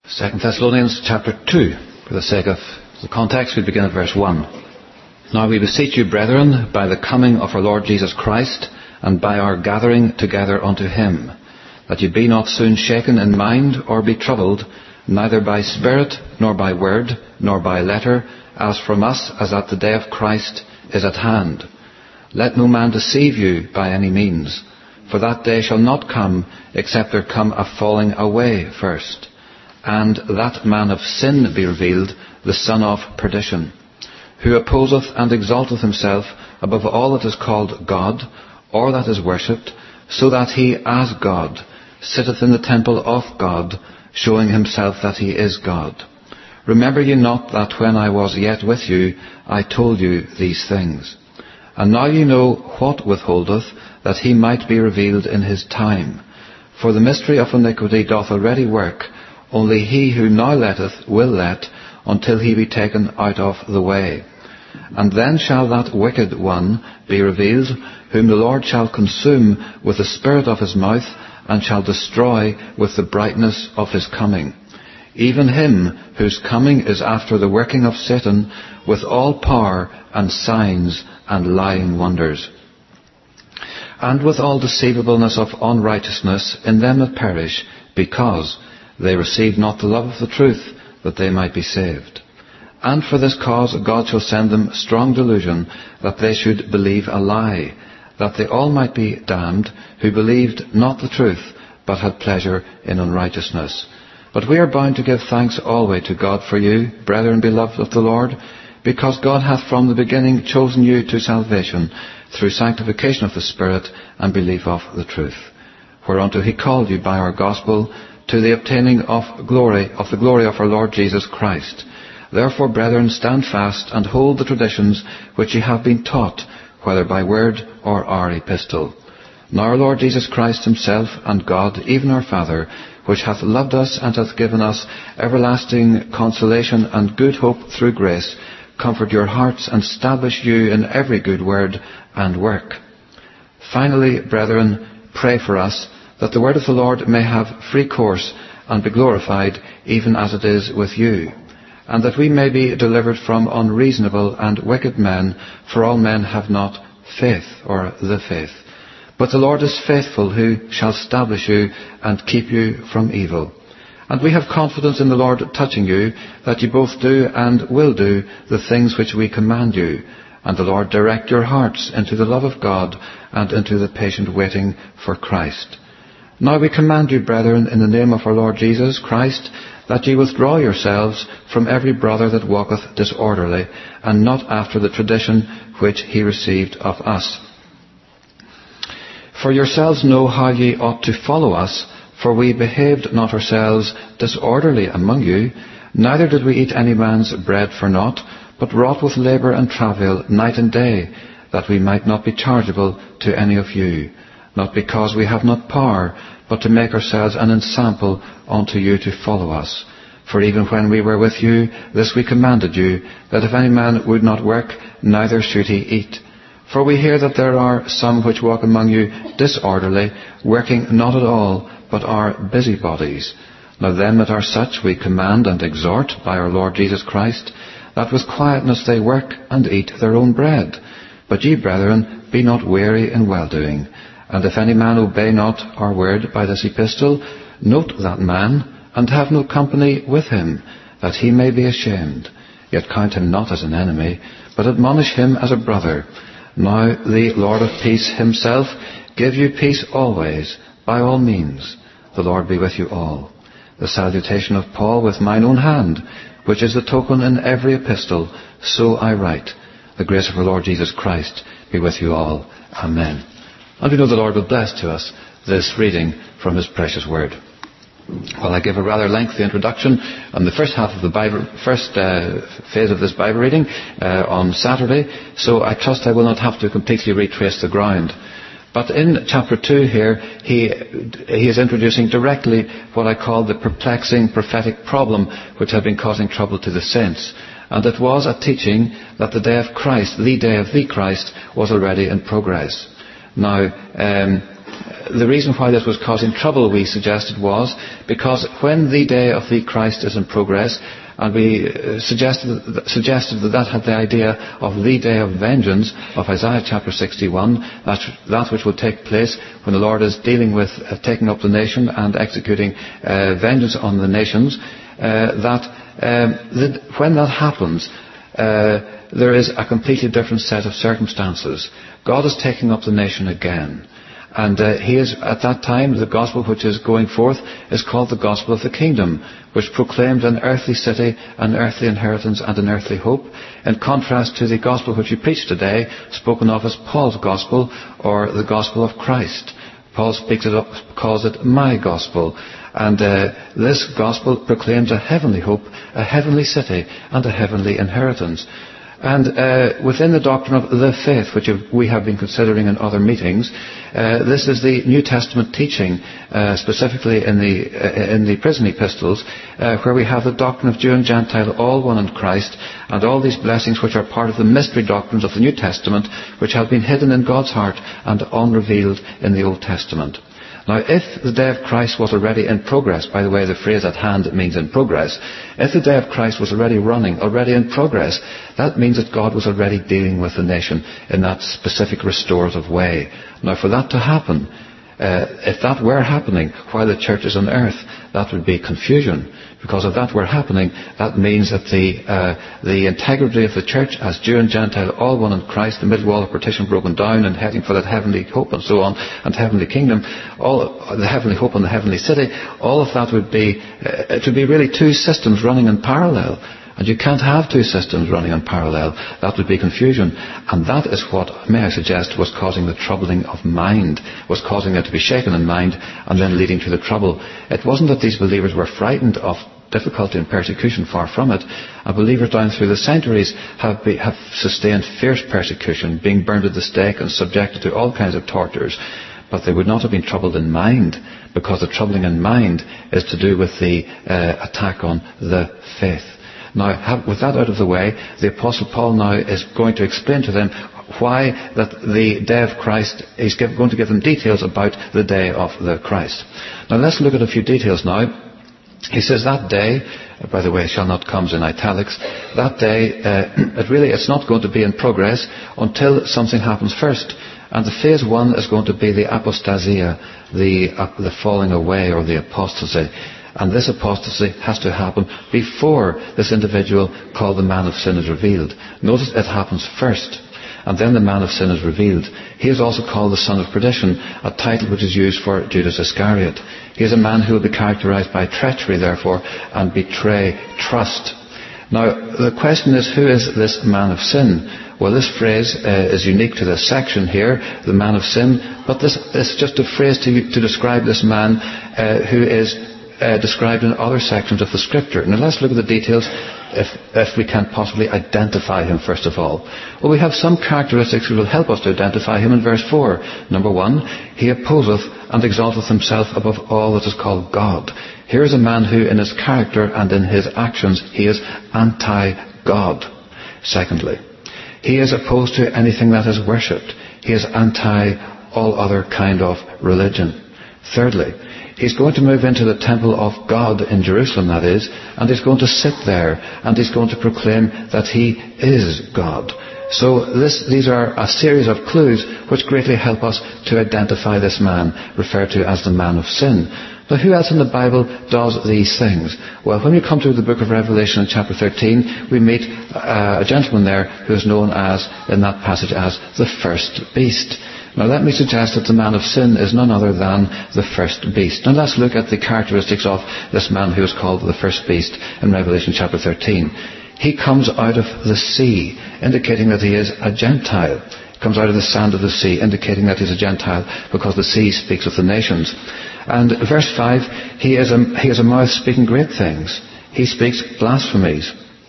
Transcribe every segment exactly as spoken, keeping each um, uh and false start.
Second Thessalonians chapter two. For the sake of the context, we begin at verse one. Now we beseech you, brethren, by the coming of our Lord Jesus Christ, and by our gathering together unto him, that ye be not soon shaken in mind, or be troubled, neither by spirit, nor by word, nor by letter, as from us, as that the day of Christ is at hand. Let no man deceive you by any means, for that day shall not come, except there come a falling away first, and that man of sin be revealed, the son of perdition, who opposeth and exalteth himself above all that is called God, or that is worshipped, so that he as God sitteth in the temple of God, showing himself that he is God. Remember ye not that when I was yet with you, I told you these things? And now ye know what withholdeth, that he might be revealed in his time. For the mystery of iniquity doth already work, only he who now letteth will let, until he be taken out of the way. And then shall that wicked one be revealed, whom the Lord shall consume with the spirit of his mouth, and shall destroy with the brightness of his coming. Even him whose coming is after the working of Satan, with all power and signs and lying wonders, and with all deceivableness of unrighteousness in them that perish, because they received not the love of the truth, that they might be saved. And for this cause God shall send them strong delusion, that they should believe a lie, that they all might be damned, who believed not the truth, but had pleasure in unrighteousness. But we are bound to give thanks always to God for you, brethren beloved of the Lord, because God hath from the beginning chosen you to salvation, through sanctification of the Spirit and belief of the truth, whereunto he called you by our gospel, to the obtaining of glory, of the glory of our Lord Jesus Christ. Therefore, brethren, stand fast, and hold the traditions which ye have been taught, whether by word or our epistle. Now our Lord Jesus Christ himself, and God, even our Father, which hath loved us and hath given us everlasting consolation and good hope through grace, comfort your hearts and establish you in every good word and work. Finally, brethren, pray for us, that the word of the Lord may have free course and be glorified, even as it is with you, and that we may be delivered from unreasonable and wicked men, for all men have not faith, or the faith. But the Lord is faithful, who shall establish you and keep you from evil. And we have confidence in the Lord touching you, that you both do and will do the things which we command you. And the Lord direct your hearts into the love of God and into the patient waiting for Christ. Now we command you, brethren, in the name of our Lord Jesus Christ, that ye withdraw yourselves from every brother that walketh disorderly, and not after the tradition which he received of us. For yourselves know how ye ought to follow us, for we behaved not ourselves disorderly among you, neither did we eat any man's bread for naught, but wrought with labour and travail night and day, that we might not be chargeable to any of you, not because we have not power, but to make ourselves an ensample unto you to follow us. For even when we were with you, this we commanded you, that if any man would not work, neither should he eat. For we hear that there are some which walk among you disorderly, working not at all, but are busybodies. Now them that are such we command and exhort by our Lord Jesus Christ, that with quietness they work and eat their own bread. But ye, brethren, be not weary in well-doing. And if any man obey not our word by this epistle, note that man, and have no company with him, that he may be ashamed. Yet count him not as an enemy, but admonish him as a brother. Now the Lord of peace himself give you peace always, by all means. The Lord be with you all. The salutation of Paul with mine own hand, which is the token in every epistle, so I write. The grace of our Lord Jesus Christ be with you all. Amen. And we know the Lord will bless to us this reading from his precious word. Well, I gave a rather lengthy introduction on the first half of the Bible, first uh, phase of this Bible reading uh, on Saturday, so I trust I will not have to completely retrace the ground. But in chapter two here, he, he is introducing directly what I call the perplexing prophetic problem which had been causing trouble to the saints. And it was a teaching that the day of Christ, the day of the Christ, was already in progress. Now, um, the reason why this was causing trouble, we suggested, was because when the day of the Christ is in progress, and we uh, suggested, suggested that that had the idea of the day of vengeance of Isaiah chapter sixty-one, that, that which will take place when the Lord is dealing with uh, taking up the nation and executing uh, vengeance on the nations, uh, that um, the, when that happens, uh, there is a completely different set of circumstances. God is taking up the nation again. And uh, he is, at that time, the gospel which is going forth is called the gospel of the kingdom, which proclaimed an earthly city, an earthly inheritance, and an earthly hope, in contrast to the gospel which we preach today, spoken of as Paul's gospel, or the gospel of Christ. Paul speaks it up, calls it my gospel. And uh, this gospel proclaims a heavenly hope, a heavenly city, and a heavenly inheritance. And uh, within the doctrine of the faith, which we have been considering in other meetings, uh, this is the New Testament teaching, uh, specifically in the uh, in the prison epistles, uh, where we have the doctrine of Jew and Gentile, all one in Christ, and all these blessings which are part of the mystery doctrines of the New Testament, which have been hidden in God's heart and unrevealed in the Old Testament. Now, if the day of Christ was already in progress, by the way, the phrase at hand means in progress, if the day of Christ was already running, already in progress, that means that God was already dealing with the nation in that specific restorative way. Now, for that to happen, uh, if that were happening while the church is on earth, that would be confusion. Because if that were happening, that means that the uh, the integrity of the church as Jew and Gentile, all one in Christ, the middle wall of partition broken down and heading for that heavenly hope and so on, and heavenly kingdom, all the heavenly hope and the heavenly city, all of that would be, uh, it would be really two systems running in parallel. And you can't have two systems running in parallel. That would be confusion. And that is what, may I suggest, was causing the troubling of mind, was causing it to be shaken in mind and then leading to the trouble. It wasn't that these believers were frightened of difficulty and persecution, far from it. And believers down through the centuries have, be, have sustained fierce persecution, being burned at the stake and subjected to all kinds of tortures. But they would not have been troubled in mind, because the troubling in mind is to do with the uh, attack on the faith. Now, have, with that out of the way, the Apostle Paul now is going to explain to them why that the day of Christ, he's give, going to give them details about the day of the Christ. Now, let's look at a few details now. He says that day, by the way, shall not comes in italics, that day, uh, it really, it's not going to be in progress until something happens first. And the phase one is going to be the apostasia, the, uh, the falling away or the apostasy. And this apostasy has to happen before this individual called the man of sin is revealed. Notice it happens first, and then the man of sin is revealed. He is also called the son of perdition, a title which is used for Judas Iscariot. He is a man who will be characterized by treachery, therefore, and betray trust. Now, the question is, who is this man of sin? Well, this phrase uh, is unique to this section here, the man of sin, but this is just a phrase to, to describe this man uh, who is Uh, described in other sections of the Scripture. Now let's look at the details if, if we can possibly identify him first of all. Well, we have some characteristics which will help us to identify him in verse four. Number one, he opposeth and exalteth himself above all that is called God. Here is a man who in his character and in his actions he is anti-God. Secondly, he is opposed to anything that is worshipped. He is anti all other kind of religion. Thirdly, he's going to move into the temple of God in Jerusalem, that is, and he's going to sit there and he's going to proclaim that he is God. So this, these are a series of clues which greatly help us to identify this man, referred to as the man of sin. Now, who else in the Bible does these things? Well, when we come to the book of Revelation in chapter thirteen, we meet uh, a gentleman there who is known as, in that passage, as the first beast. Now let me suggest that the man of sin is none other than the first beast. Now let's look at the characteristics of this man who is called the first beast in Revelation chapter thirteen. He comes out of the sea, indicating that he is a Gentile. He comes out of the sand of the sea, indicating that he is a Gentile, because the sea speaks of the nations. And verse five, he is a, he is a mouth speaking great things. He speaks blasphemies.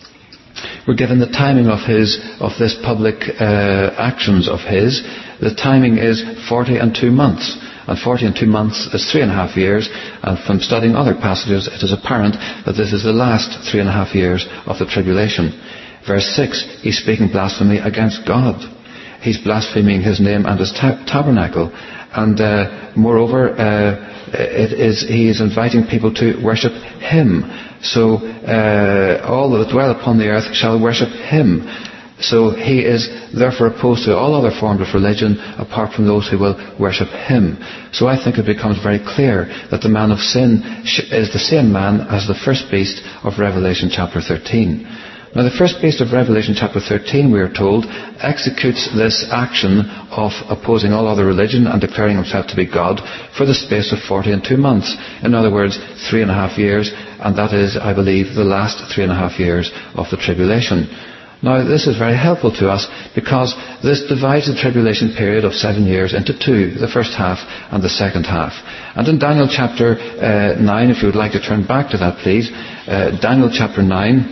We're given the timing of his, of this public uh, actions of his. The timing is forty and two months. And forty and two months is three and a half years. And from studying other passages, it is apparent that this is the last three and a half years of the tribulation. Verse six, he's speaking blasphemy against God. he's blaspheming his name and his ta- tabernacle. And uh, moreover, uh, it is, he is inviting people to worship him. So uh, all that dwell upon the earth shall worship him. So he is therefore opposed to all other forms of religion apart from those who will worship him. So I think it becomes very clear that the man of sin is the same man as the first beast of Revelation chapter thirteen. Now the first beast of Revelation chapter thirteen, we are told, executes this action of opposing all other religion and declaring himself to be God for the space of forty and two months. In other words, three and a half years, and that is, I believe, the last three and a half years of the tribulation. Now this is very helpful to us because this divides the tribulation period of seven years into two, the first half and the second half. And in Daniel chapter uh, nine, if you would like to turn back to that please, uh, Daniel chapter nine,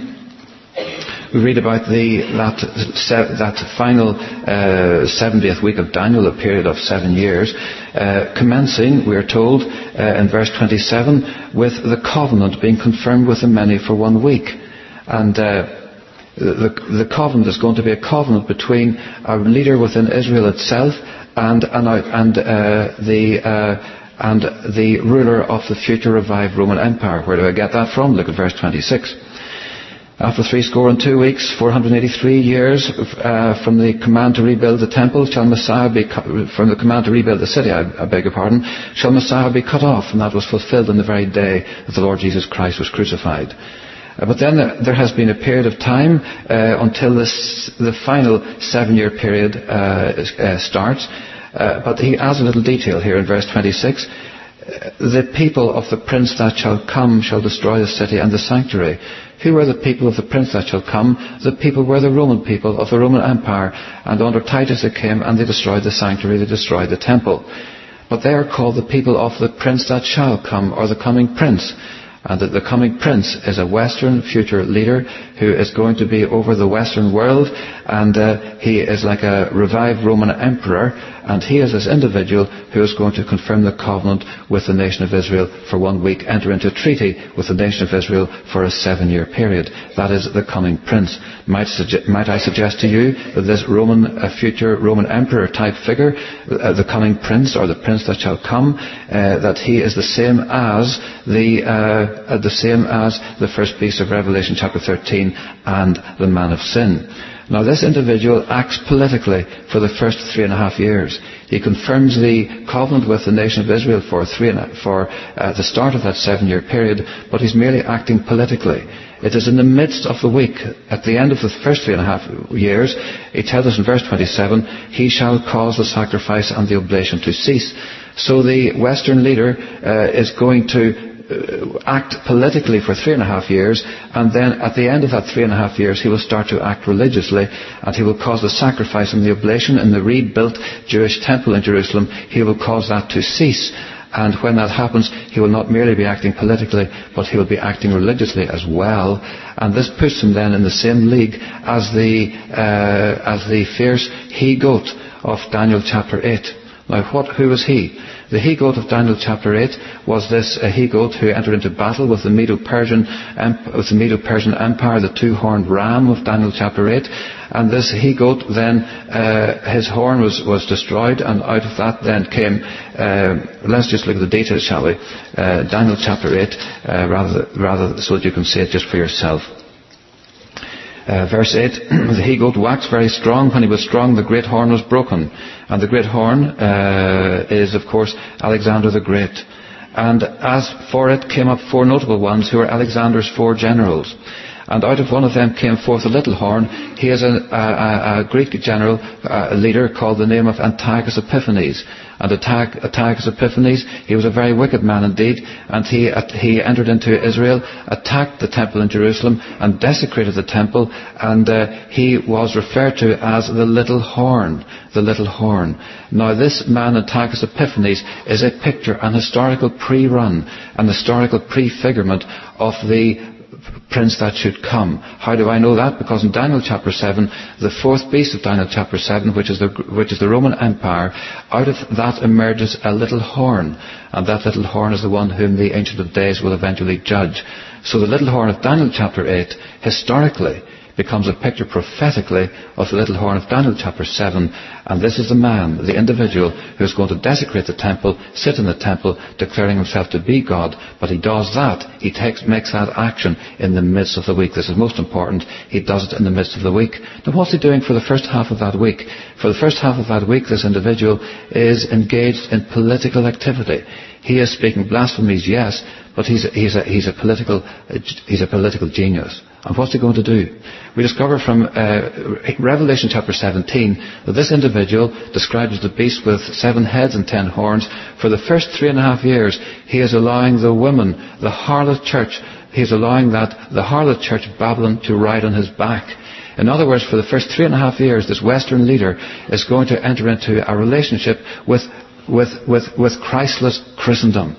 we read about the that that final uh, seventieth week of Daniel, a period of seven years, uh, commencing, we are told uh, in verse twenty-seven, with the covenant being confirmed with the many for one week. And uh, the, the covenant is going to be a covenant between a leader within Israel itself and and, and uh, the uh, and the ruler of the future revived Roman Empire. Where do I get that from? Look at verse twenty-six. After three score and two weeks, four hundred eighty-three years, uh, from the command to rebuild the temple, shall Messiah be cut, from the command to rebuild the city, I, I beg your pardon, shall Messiah be cut off, and that was fulfilled in the very day that the Lord Jesus Christ was crucified. Uh, but then there, there has been a period of time uh, until this, the final seven-year period uh, uh, starts. Uh, but he adds a little detail here in verse twenty-six. The people of the prince that shall come shall destroy the city and the sanctuary. Who were the people of the prince that shall come? The people were the Roman people of the Roman Empire. And under Titus they came and they destroyed the sanctuary, they destroyed the temple. But they are called the people of the prince that shall come, or the coming prince. And that the coming prince is a Western future leader who is going to be over the Western world, and uh, he is like a revived Roman emperor, and he is this individual who is going to confirm the covenant with the nation of Israel for one week, enter into a treaty with the nation of Israel for a seven-year period. That is the coming prince. Might, suge- might I suggest to you that this Roman uh, future Roman emperor type figure, uh, the coming prince, or the prince that shall come, uh, that he is the same as the uh, Uh, the same as the first beast of Revelation chapter thirteen and the man of sin. Now this individual acts politically for the first three and a half years. He confirms the covenant with the nation of Israel for three and a, for uh, the start of that seven-year period, but he's merely acting politically. It is in the midst of the week, at the end of the first three and a half years, he tells us in verse twenty-seven, he shall cause the sacrifice and the oblation to cease. So the Western leader uh, is going to act politically for three and a half years, and then at the end of that three and a half years he will start to act religiously, and he will cause the sacrifice and the oblation in the rebuilt Jewish temple in Jerusalem. He will cause that to cease, and when that happens he will not merely be acting politically, but he will be acting religiously as well. And this puts him then in the same league as the uh, as the fierce he-goat of Daniel chapter eight. Now what, who was he? The he-goat of Daniel chapter eight was this uh, he-goat who entered into battle with the Medo-Persian, emp- with the Medo-Persian Empire, the two-horned ram of Daniel chapter eight. And this he-goat then, uh, his horn was, was destroyed, and out of that then came, uh, let's just look at the details, shall we? Uh, Daniel chapter eight, uh, rather, rather so that you can see it just for yourself. Uh, verse eight, the he-goat waxed very strong. When he was strong, the great horn was broken. And the great horn uh, is, of course, Alexander the Great. And as for it came up four notable ones who were Alexander's four generals. And out of one of them came forth a little horn. He is a, a, a Greek general, a leader called the name of Antiochus Epiphanes. And Antiochus Epiphanes, he was a very wicked man indeed, and he he entered into Israel, attacked the temple in Jerusalem, and desecrated the temple, and uh, he was referred to as the little horn, the little horn. Now this man, Antiochus Epiphanes, is a picture, an historical pre-run, an historical prefigurement of the prince that should come. How do I know that? Because in Daniel chapter seven, the fourth beast of Daniel chapter seven, which is the which is the Roman Empire, out of that emerges a little horn, and that little horn is the one whom the Ancient of Days will eventually judge. So the little horn of Daniel chapter eight, historically, becomes a picture prophetically of the little horn of Daniel chapter seven. And this is the man, the individual, who is going to desecrate the temple, sit in the temple, declaring himself to be God. But he does that. He takes, makes that action in the midst of the week. This is most important. He does it in the midst of the week. Now what's he doing for the first half of that week? For the first half of that week, this individual is engaged in political activity. He is speaking blasphemies, yes, but he's a, he's a, he's a political, he's a political genius. And what's he going to do? We discover from uh, Revelation chapter seventeen that this individual, described as the beast with seven heads and ten horns, for the first three and a half years, he is allowing the woman, the harlot church, he is allowing that, the harlot church Babylon, to ride on his back. In other words, for the first three and a half years, this Western leader is going to enter into a relationship with, with, with, with Christless Christendom.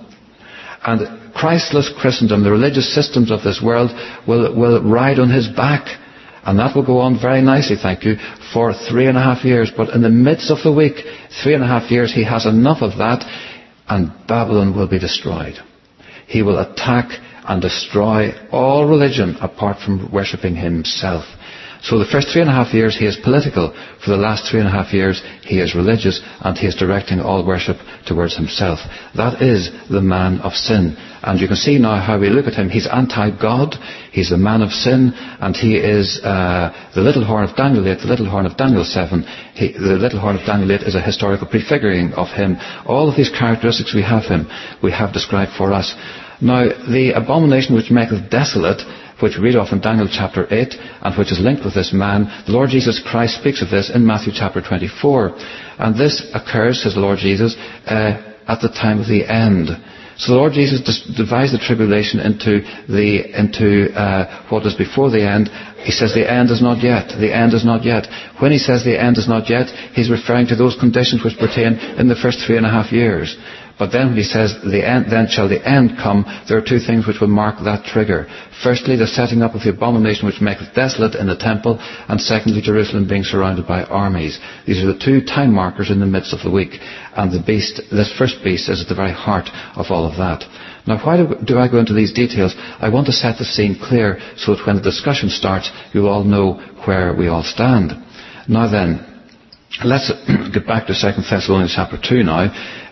And Christless Christendom, the religious systems of this world, will, will ride on his back. And that will go on very nicely, thank you, for three and a half years. But in the midst of the week, three and a half years, he has enough of that, and Babylon will be destroyed. He will attack and destroy all religion apart from worshipping himself. So the first three and a half years he is political. For the last three and a half years he is religious, and he is directing all worship towards himself. That is the man of sin. And you can see now how we look at him. He's anti-God, he's the man of sin, and he is uh, the little horn of Daniel eight, the little horn of Daniel seven. He, the little horn of Daniel eight is a historical prefiguring of him. All of these characteristics we have him, we have described for us. Now, the abomination which maketh desolate, which we read of in Daniel chapter eight, and which is linked with this man, the Lord Jesus Christ speaks of this in Matthew chapter twenty-four. And this occurs, says the Lord Jesus, uh, at the time of the end. So the Lord Jesus divides the tribulation into the into uh, what is before the end. He says the end is not yet. The end is not yet. When he says the end is not yet, he's referring to those conditions which pertain in the first three and a half years. But then when he says, the end, then shall the end come, there are two things which will mark that trigger. Firstly, the setting up of the abomination which maketh desolate in the temple, and secondly, Jerusalem being surrounded by armies. These are the two time markers in the midst of the week. And the beast, this first beast, is at the very heart of all of that. Now, why do, do I go into these details? I want to set the scene clear so that when the discussion starts, you all know where we all stand. Now then, let's get back to Second Thessalonians chapter two now.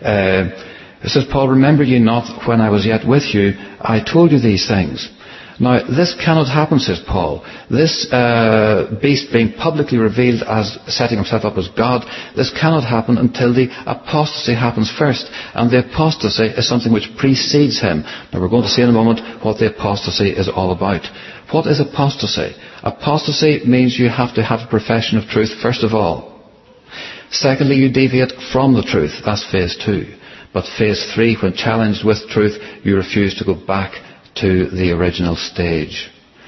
Uh, It says, Paul, remember ye not when I was yet with you, I told you these things. Now, this cannot happen, says Paul. This uh, beast being publicly revealed as setting himself up as God, this cannot happen until the apostasy happens first. And the apostasy is something which precedes him. Now, we're going to see in a moment what the apostasy is all about. What is apostasy? Apostasy means you have to have a profession of truth, first of all. Secondly, you deviate from the truth. That's phase two. But phase three, when challenged with truth, you refuse to go back to the original stage.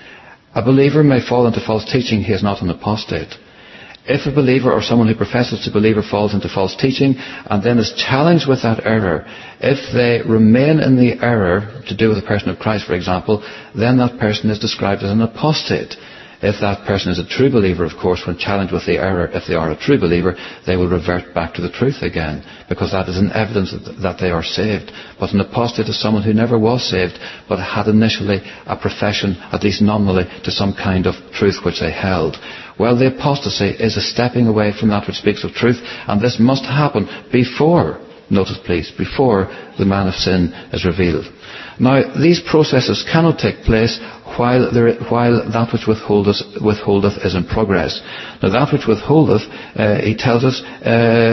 A believer may fall into false teaching. He is not an apostate. If a believer or someone who professes to believer falls into false teaching and then is challenged with that error, if they remain in the error to do with the person of Christ, for example, then that person is described as an apostate. If that person is a true believer, of course, when challenged with the error, if they are a true believer, they will revert back to the truth again, because that is an evidence that they are saved. But an apostate is someone who never was saved, but had initially a profession, at least nominally, to some kind of truth which they held. Well, the apostasy is a stepping away from that which speaks of truth, and this must happen before, notice please, before the man of sin is revealed. Now, these processes cannot take place while, there, while that which withholdeth, withholdeth is in progress. Now, that which withholdeth, uh, he tells us, uh,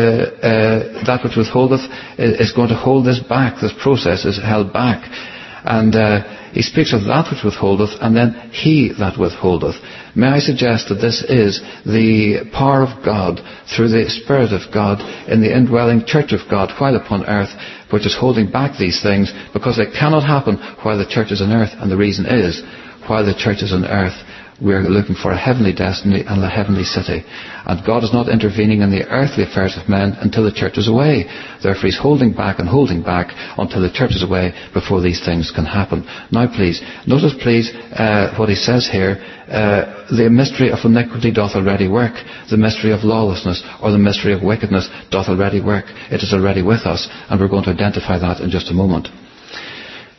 uh, that which withholdeth is going to hold this back. This process is held back. And uh, he speaks of that which withholdeth, and then he that withholdeth. May I suggest that this is the power of God through the Spirit of God in the indwelling church of God while upon earth, which is holding back these things, because they cannot happen while the church is on earth. And the reason is, while the church is on earth, we are looking for a heavenly destiny and a heavenly city. And God is not intervening in the earthly affairs of men until the church is away. Therefore he's holding back and holding back until the church is away before these things can happen. Now please, notice please uh, what he says here. Uh, the mystery of iniquity doth already work. The mystery of lawlessness or the mystery of wickedness doth already work. It is already with us, and we're going to identify that in just a moment.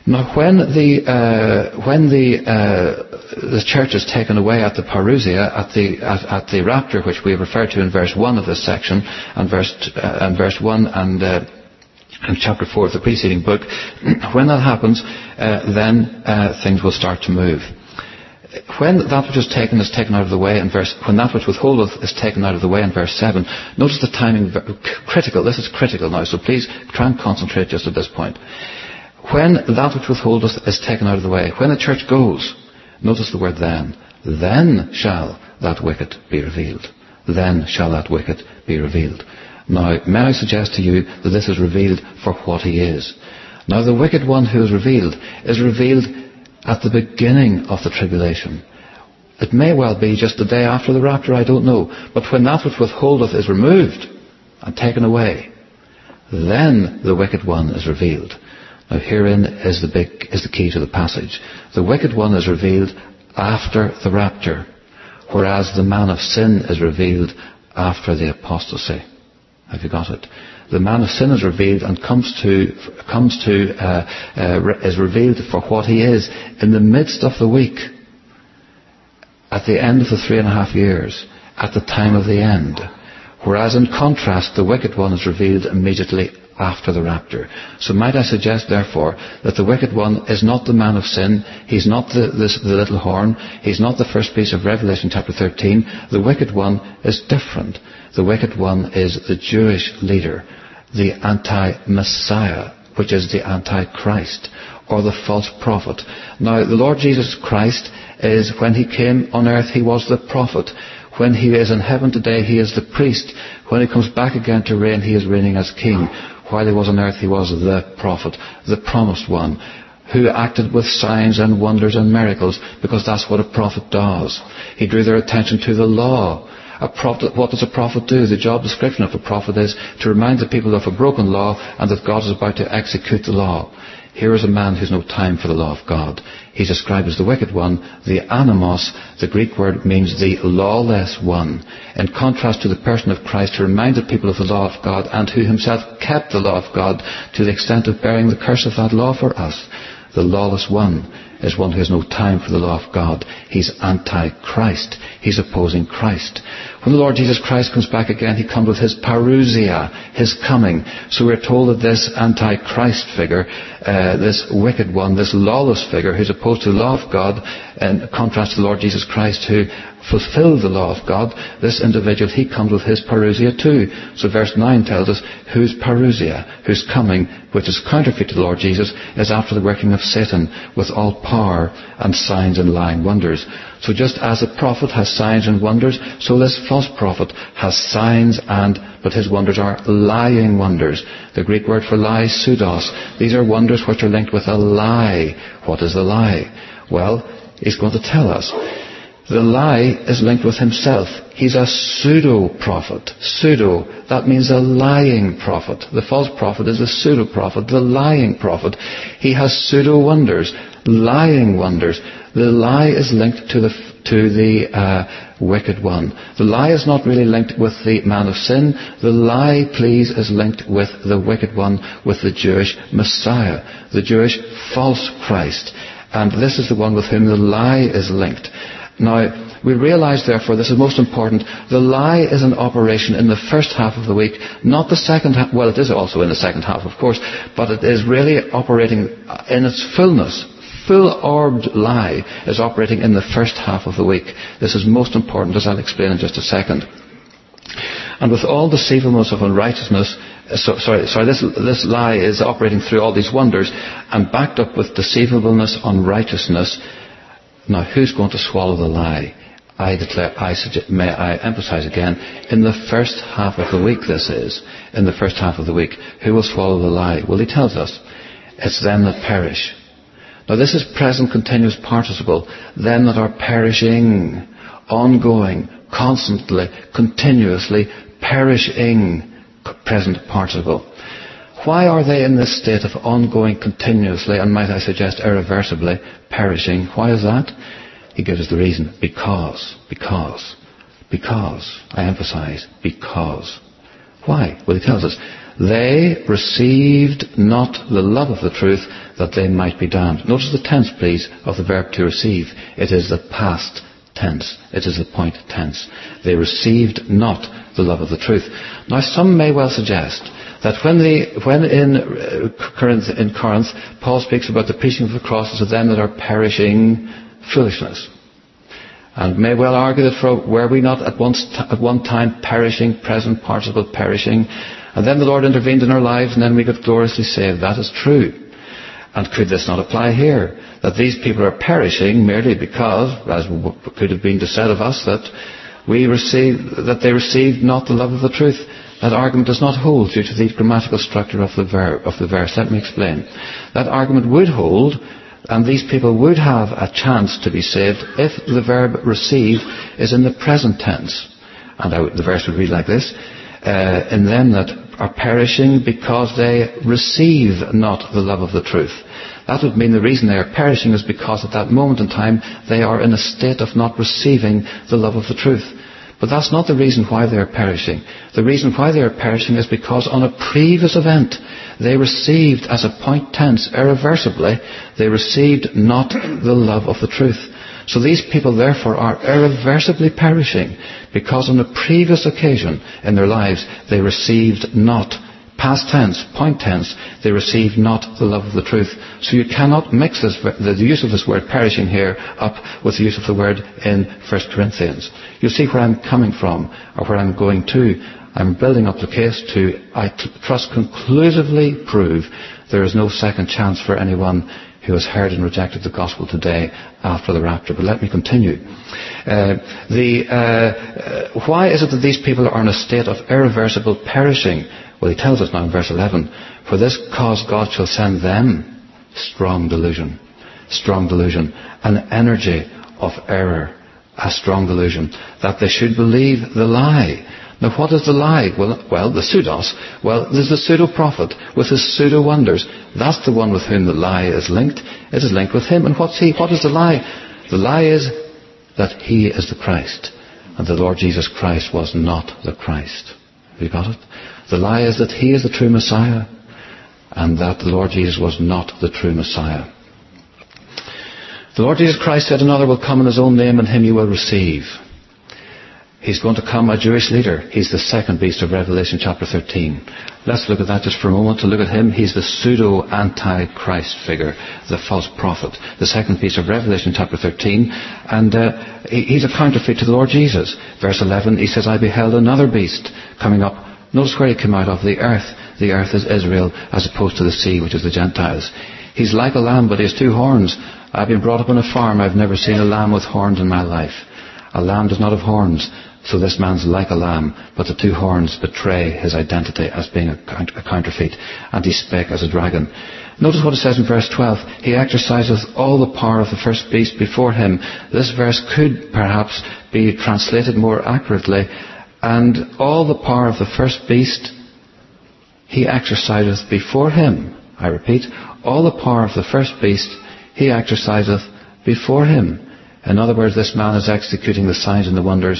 Now, when the uh, when the uh, the church is taken away at the parousia, at the at, at the rapture, which we refer to in verse one of this section, and verse uh, and verse one and uh, and chapter four of the preceding book, when that happens, uh, then uh, things will start to move. When that which is taken is taken out of the way, in verse when that which withholdeth is taken out of the way, in verse seven. Notice the timing, critical. This is critical now, so please try and concentrate just at this point. When that which withholdeth is taken out of the way, when the church goes, notice the word then, then shall that wicked be revealed. Then shall that wicked be revealed. Now, may I suggest to you that this is revealed for what he is. Now, the wicked one who is revealed is revealed at the beginning of the tribulation. It may well be just the day after the rapture, I don't know. But when that which withholdeth is removed and taken away, then the wicked one is revealed. Now herein is the big is the key to the passage. The wicked one is revealed after the rapture, whereas the man of sin is revealed after the apostasy. Have you got it? The man of sin is revealed and comes to comes to uh, uh, is revealed for what he is in the midst of the week, at the end of the three and a half years, at the time of the end. Whereas in contrast, the wicked one is revealed immediately after the rapture. So might I suggest, therefore, that the wicked one is not the man of sin, he's not the, the, the little horn, he's not the first piece of Revelation chapter thirteen. The wicked one is different. The wicked one is the Jewish leader, the anti-Messiah, which is the anti-Christ, or the false prophet. Now, the Lord Jesus Christ is, when he came on earth, he was the prophet. When he is in heaven today, he is the priest. When he comes back again to reign, he is reigning as king. While he was on earth, he was the prophet, the promised one, who acted with signs and wonders and miracles, because that's what a prophet does. He drew their attention to the law. A prophet, what does a prophet do? The job description of a prophet is to remind the people of a broken law and that God is about to execute the law. Here is a man who's no time for the law of God. He's described as the wicked one, the anamos. The Greek word means the lawless one. In contrast to the person of Christ who reminded people of the law of God and who himself kept the law of God to the extent of bearing the curse of that law for us. The lawless one is one who has no time for the law of God. He's anti-Christ. He's opposing Christ. When the Lord Jesus Christ comes back again, he comes with his parousia, his coming. So we're told that this anti-Christ figure, uh, this wicked one, this lawless figure who's opposed to the law of God, in contrast to the Lord Jesus Christ who fulfilled the law of God, this individual, he comes with his parousia too. So verse nine tells us whose parousia, whose coming, which is counterfeit to the Lord Jesus, is after the working of Satan with all power and signs and lying wonders. So just as a prophet has signs and wonders, so this false prophet has signs and, but his wonders are lying wonders. The Greek word for lie is pseudos. These are wonders which are linked with a lie. What is the lie? Well, he's going to tell us. The lie is linked with himself. He's a pseudo-prophet. Pseudo, that means a lying prophet. The false prophet is a pseudo-prophet, the lying prophet. He has pseudo-wonders, lying wonders. The lie is linked to the to the uh, wicked one. The lie is not really linked with the man of sin. The lie, please, is linked with the wicked one, with the Jewish Messiah, the Jewish false Christ. And this is the one with whom the lie is linked. Now, we realize, therefore, this is most important, the lie is an operation in the first half of the week, not the second half. Well, it is also in the second half, of course, but it is really operating in its fullness. Full-orbed lie is operating in the first half of the week. This is most important, as I'll explain in just a second. And with all deceivableness of unrighteousness, so, sorry, sorry, this, this lie is operating through all these wonders and backed up with deceivableness, unrighteousness. Now, who's going to swallow the lie? I declare, I suggest, may I emphasize again, in the first half of the week this is, in the first half of the week, who will swallow the lie? Well, he tells us, it's them that perish. Now, this is present continuous participle, them that are perishing, ongoing, constantly, continuously, perishing, present participle. Why are they in this state of ongoing, continuously, and might I suggest irreversibly, perishing? Why is that? He gives us the reason. Because, because, because, I emphasize, because. Why? Well, he tells us, They received not the love of the truth, that they might be damned. Notice the tense, please, of the verb to receive. It is the past tense. It is the point tense. They received not the love of the truth. Now, some may well suggest that when, the, when in, uh, Corinth, in Corinth, Paul speaks about the preaching of the cross to them that are perishing, foolishness. And may well argue that for, were we not at, once, at one time perishing, present participle perishing, and then the Lord intervened in our lives and then we got gloriously saved. That is true. And could this not apply here? That these people are perishing merely because, as could have been said of us, that we received, that they received not the love of the truth. That argument does not hold due to the grammatical structure of the verb, of the verse. Let me explain. That argument would hold, and these people would have a chance to be saved if the verb receive is in the present tense. And the verse would read like this, uh, in them that are perishing because they receive not the love of the truth. That would mean the reason they are perishing is because at that moment in time they are in a state of not receiving the love of the truth. But that's not the reason why they are perishing. The reason why they are perishing is because on a previous event they received, as a point tense, irreversibly, they received not the love of the truth. So these people therefore are irreversibly perishing because on a previous occasion in their lives they received not, past tense, point tense, they received not the love of the truth. So you cannot mix this, the use of this word perishing here up with the use of the word in First Corinthians. You see where I'm coming from, or where I'm going to. I'm building up the case to, I trust, conclusively prove there is no second chance for anyone who has heard and rejected the gospel today after the rapture. But let me continue. Uh, the, uh, uh, why is it that these people are in a state of irreversible perishing? Well, he tells us now in verse eleven, for this cause God shall send them strong delusion. Strong delusion. An energy of error. A strong delusion. That they should believe the lie. Now, what is the lie? Well, well, the pseudos. Well, there's the pseudo-prophet with his pseudo-wonders. That's the one with whom the lie is linked. It is linked with him. And what's he? What is the lie? The lie is that he is the Christ. And the Lord Jesus Christ was not the Christ. Have you got it? The lie is that he is the true Messiah. And that the Lord Jesus was not the true Messiah. The Lord Jesus Christ said, another will come in his own name and him you will receive. He's going to come a Jewish leader. He's the second beast of Revelation chapter thirteen. Let's look at that just for a moment. To look at him, he's the pseudo-antichrist figure, the false prophet. The second beast of Revelation chapter thirteen. And uh, he's a counterfeit to the Lord Jesus. Verse eleven, he says, I beheld another beast coming up. Notice where he came out of, the earth. The earth is Israel as opposed to the sea, which is the Gentiles. He's like a lamb, but he has two horns. I've been brought up on a farm. I've never seen a lamb with horns in my life. A lamb does not have horns. So this man's like a lamb, but the two horns betray his identity as being a counterfeit, and he spake as a dragon. Notice what it says in verse twelve. He exerciseth all the power of the first beast before him. This verse could perhaps be translated more accurately. And all the power of the first beast he exerciseth before him. I repeat, all the power of the first beast he exerciseth before him. In other words, this man is executing the signs and the wonders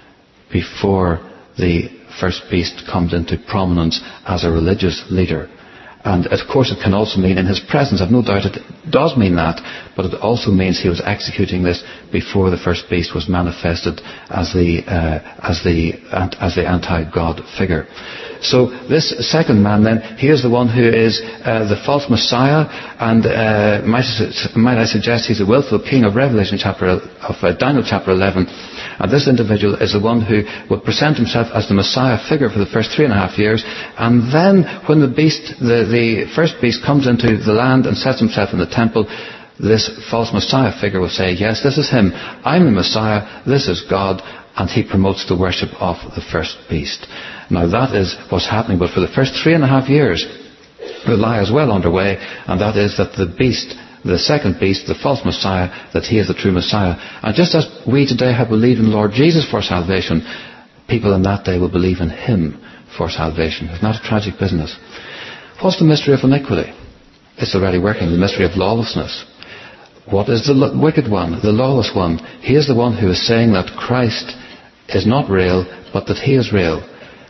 before the first beast comes into prominence as a religious leader. And of course it can also mean in his presence. I've no doubt it does mean that, but it also means he was executing this before the first beast was manifested as the uh, as the as the anti-God figure. So this second man then, he is the one who is uh, the false Messiah, and uh, might, might I suggest he's the willful king of Revelation chapter of uh, Daniel chapter eleven. And this individual is the one who will present himself as the Messiah figure for the first three and a half years. And then when the beast, the, the first beast comes into the land and sets himself in the temple, this false Messiah figure will say, yes, this is him. I'm the Messiah. This is God. And he promotes the worship of the first beast. Now that is what's happening. But for the first three and a half years, the lie is well underway. And that is that the beast, the second beast, the false Messiah, that he is the true Messiah. And just as we today have believed in the Lord Jesus for salvation, people in that day will believe in him for salvation. It's not a tragic business. What's the mystery of iniquity? It's already working. The mystery of lawlessness. What is the wicked one, the lawless one? He is the one who is saying that Christ is not real, but that he is real.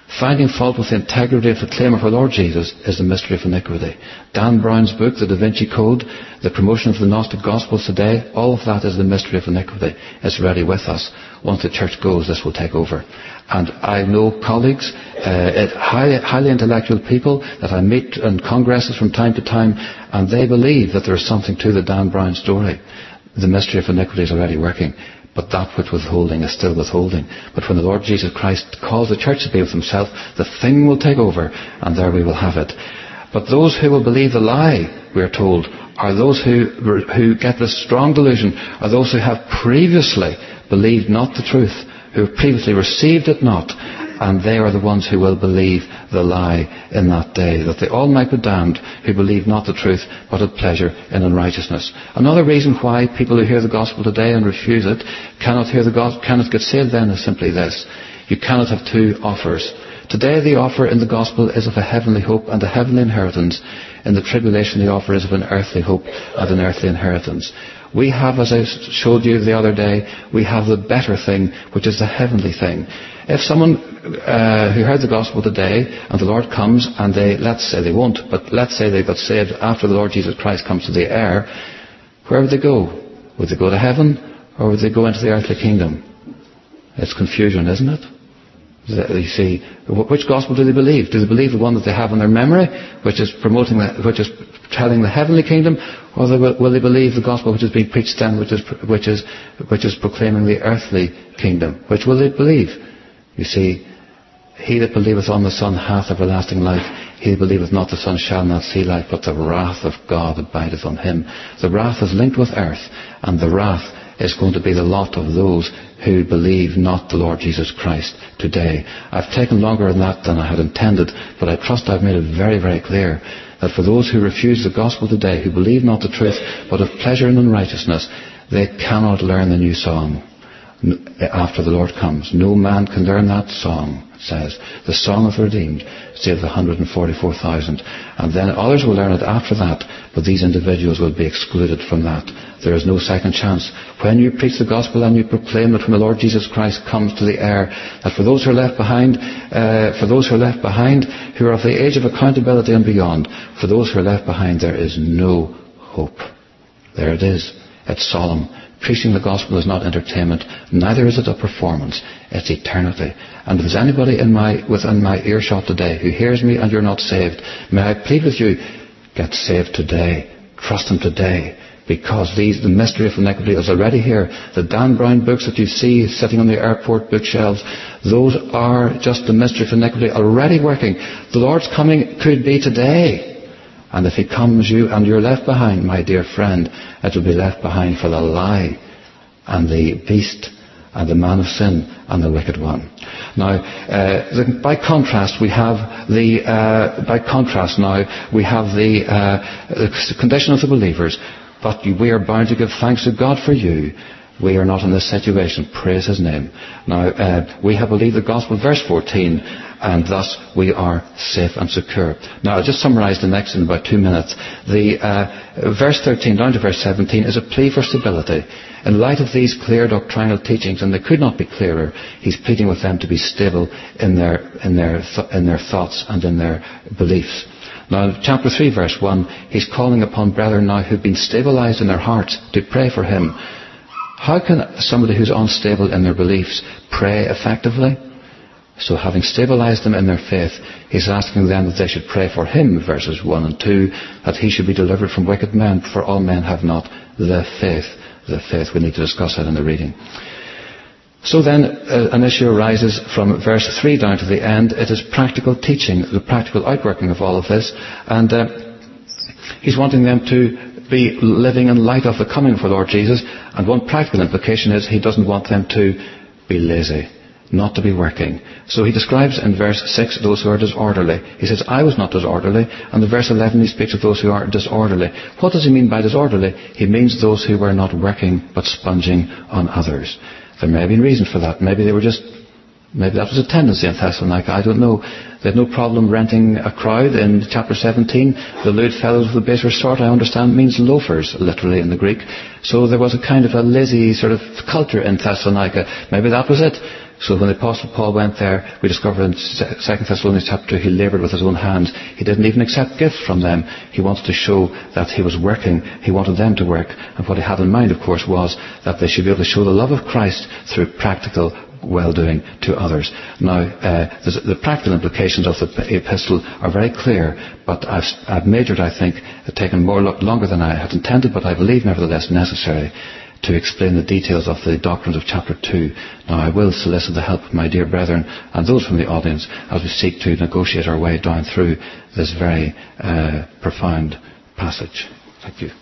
Finding fault with the integrity of the claim of our Lord Jesus is the mystery of iniquity. Dan Brown's book, The Da Vinci Code, the promotion of the Gnostic Gospels today, all of that is the mystery of iniquity. It's ready with us. Once the church goes, this will take over. And I know colleagues, uh, highly, highly intellectual people that I meet in congresses from time to time, and they believe that there is something to the Dan Brown story. The mystery of iniquity is already working. But that which withholding is still withholding. But when the Lord Jesus Christ calls the church to be with himself, the thing will take over, and there we will have it. But those who will believe the lie, we are told, are those who who get this strong delusion, are those who have previously believed not the truth, who have previously received it not, and they are the ones who will believe the lie in that day, that they all might be damned who believe not the truth, but had pleasure in unrighteousness. Another reason why people who hear the gospel today and refuse it cannot hear the gospel, cannot get saved then is simply this: you cannot have two offers. Today the offer in the gospel is of a heavenly hope and a heavenly inheritance. In the tribulation the offer is of an earthly hope and an earthly inheritance. We have, as I showed you the other day, we have the better thing, which is the heavenly thing. If someone uh, who heard the gospel today and the Lord comes and they, let's say they won't, but let's say they got saved after the Lord Jesus Christ comes to the air, where would they go? Would they go to heaven or would they go into the earthly kingdom? It's confusion, isn't it? You see, which gospel do they believe? Do they believe the one that they have in their memory, which is promoting, the, which is telling the heavenly kingdom, or they will, will they believe the gospel which is being preached then, which is which is which is proclaiming the earthly kingdom? Which will they believe? You see, he that believeth on the Son hath everlasting life. He that believeth not the Son shall not see life, but the wrath of God abideth on him. The wrath is linked with earth, and the wrath is going to be the lot of those who believe not the Lord Jesus Christ today. I've taken longer than that than I had intended, but I trust I've made it very, very clear that for those who refuse the gospel today, who believe not the truth, but have pleasure in unrighteousness, they cannot learn the new song after the Lord comes. No man can learn that song, it says. The song of the redeemed, save the one hundred forty-four thousand. And then others will learn it after that, but these individuals will be excluded from that. There is no second chance. When you preach the gospel and you proclaim that when the Lord Jesus Christ comes to the air, that for those who are left behind, uh, for those who are left behind, who are of the age of accountability and beyond, for those who are left behind, there is no hope. There it is. It's solemn. Preaching the gospel is not entertainment, neither is it a performance. It's eternity. And if there's anybody in my, within my earshot today who hears me and you're not saved, may I plead with you, get saved today. Trust him today. Because these, the mystery of iniquity is already here. The Dan Brown books that you see sitting on the airport bookshelves, those are just the mystery of iniquity already working. The Lord's coming could be today. And if he comes you and you're left behind, my dear friend, it will be left behind for the lie and the beast and the man of sin and the wicked one. Now, uh, the, by contrast, we have the uh, by contrast now we have the, uh, the condition of the believers. But we are bound to give thanks to God for you. We are not in this situation. Praise his name. Now, uh, we have believed the gospel, verse fourteen, and thus we are safe and secure. Now, I'll just summarise the next in about two minutes. The uh, verse thirteen down to verse seventeen is a plea for stability. In light of these clear doctrinal teachings, and they could not be clearer, he's pleading with them to be stable in their in their th- in their thoughts and in their beliefs. Now, chapter three, verse one, he's calling upon brethren now who've been stabilized in their hearts to pray for him. How can somebody who's unstable in their beliefs pray effectively? So having stabilized them in their faith, he's asking them that they should pray for him, verses one and two, that he should be delivered from wicked men, for all men have not the faith. The faith, we need to discuss that in the reading. So then uh, an issue arises from verse three down to the end. It is practical teaching, the practical outworking of all of this. And uh, he's wanting them to be living in light of the coming of the Lord Jesus. And one practical implication is he doesn't want them to be lazy, not to be working. So he describes in verse six those who are disorderly. He says, I was not disorderly. And in verse eleven he speaks of those who are disorderly. What does he mean by disorderly? He means those who were not working but sponging on others. There may have been reason for that. Maybe they were just, maybe that was a tendency in Thessalonica. I don't know. They had no problem renting a crowd in chapter seventeen. The lewd fellows of the baser sort, I understand, means loafers, literally in the Greek. So there was a kind of a lazy sort of culture in Thessalonica. Maybe that was it. So when the Apostle Paul went there, we discover in Second Thessalonians chapter two, he laboured with his own hands. He didn't even accept gifts from them. He wanted to show that he was working. He wanted them to work. And what he had in mind, of course, was that they should be able to show the love of Christ through practical well-doing to others. Now, uh, the practical implications of the epistle are very clear, but I've, I've majored, I think, it taken more lo- longer than I had intended, but I believe nevertheless necessary to explain the details of the doctrines of chapter two. Now, I will solicit the help of my dear brethren and those from the audience as we seek to negotiate our way down through this very uh, profound passage. Thank you.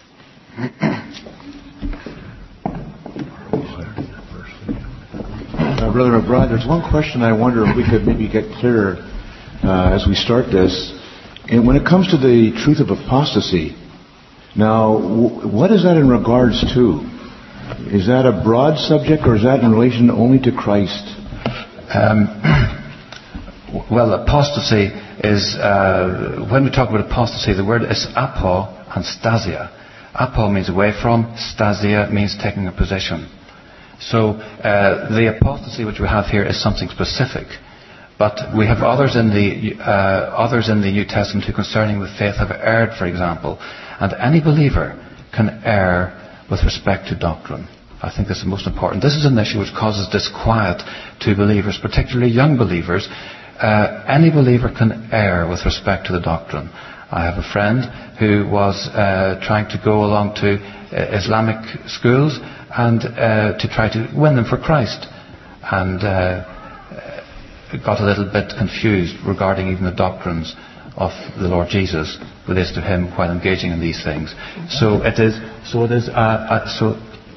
Uh, Brother McBride, there's one question I wonder if we could maybe get clearer uh, as we start this. And when it comes to the truth of apostasy, now, w- what is that in regards to? Is that a broad subject, or is that in relation only to Christ? Um, well, apostasy is, uh, when we talk about apostasy, the word is apo and stasia. Apo means away from, stasia means taking a position. So uh, the apostasy which we have here is something specific. But we have others in the uh, others in the New Testament who concerning the faith have erred, for example. And any believer can err with respect to doctrine. I think this is most important. This is an issue which causes disquiet to believers, particularly young believers. Uh, any believer can err with respect to the doctrine. I have a friend who was uh, trying to go along to uh, Islamic schools and uh, to try to win them for Christ, and uh, got a little bit confused regarding even the doctrines of the Lord Jesus relates to him while engaging in these things. So it is. So it is. Uh, uh, so.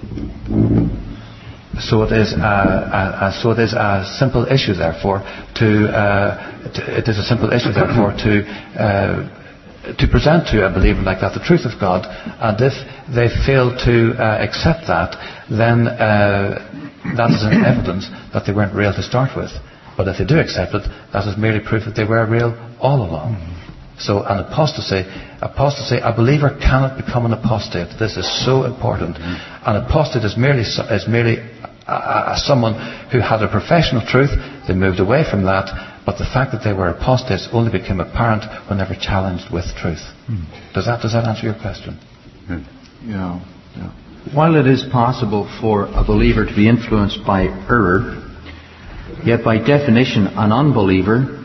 So it is. Uh, uh, so it is a simple issue, therefore, to. Uh, to it is a simple issue, therefore, to. Uh, to present to a believer like that the truth of God, and if they fail to uh, accept that, then uh, that is an evidence that they weren't real to start with. But if they do accept it, that is merely proof that they were real all along. Mm-hmm. So an apostasy, apostasy, a believer cannot become an apostate. This is so important. Mm-hmm. An apostate is merely is merely a, a, someone who had a professional truth, they moved away from that. But the fact that they were apostates only became apparent whenever challenged with truth. Hmm. Does that does that answer your question? Hmm. Yeah, yeah. While it is possible for a believer to be influenced by error, yet by definition an unbeliever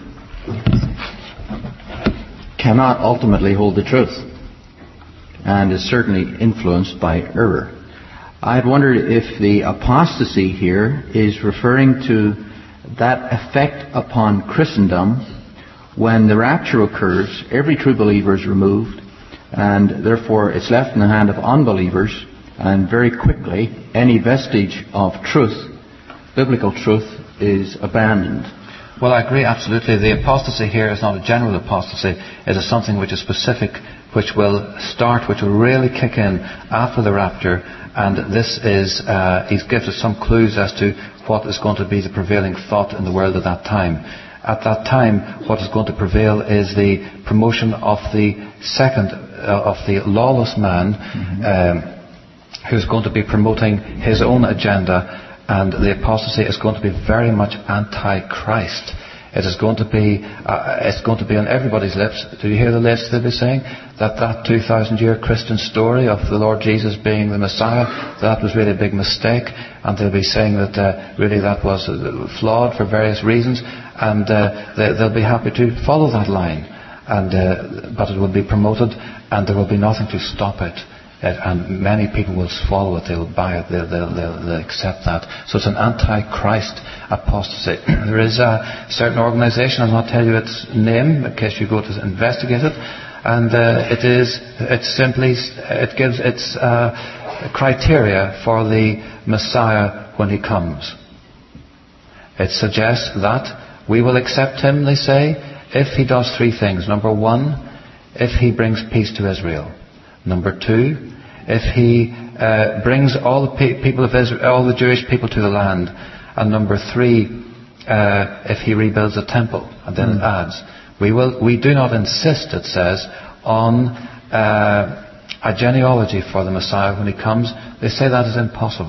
cannot ultimately hold the truth and is certainly influenced by error. I had wondered if the apostasy here is referring to that effect upon Christendom when the rapture occurs. Every true believer is removed, and therefore it's left in the hand of unbelievers, and very quickly any vestige of truth, biblical truth, is abandoned. Well, I agree absolutely. The apostasy here is not a general apostasy. It is something which is specific, which will start, which will really kick in after the rapture. And this is, uh, he gives us some clues as to what is going to be the prevailing thought in the world at that time. At that time, what is going to prevail is the promotion of the second, uh, of the lawless man, mm-hmm. um, who's going to be promoting his own agenda, and the apostasy is going to be very much anti-Christ. It is going to be, uh, it's going to be on everybody's lips. Do you hear the latest they'll be saying? That that two thousand year Christian story of the Lord Jesus being the Messiah, that was really a big mistake. And they'll be saying that uh, really that was uh, flawed for various reasons. And uh, they, they'll be happy to follow that line. And uh, but it will be promoted, and there will be nothing to stop it. It, and many people will swallow it, they'll buy it, they'll, they'll, they'll, they'll accept that. So it's an anti-Christ apostasy. There is a certain organisation, I'll not tell you its name in case you go to investigate it, and uh, it is, it's simply, it gives its uh, criteria for the Messiah when he comes. It suggests that we will accept him, they say, if he does three things. Number one, if he brings peace to Israel. Number two, if he uh, brings all the pe- people of Israel, all the Jewish people to the land. And number three, uh, if he rebuilds the temple. And then mm. it adds, we will, we do not insist, it says, on uh, a genealogy for the Messiah when he comes. They say that is impossible.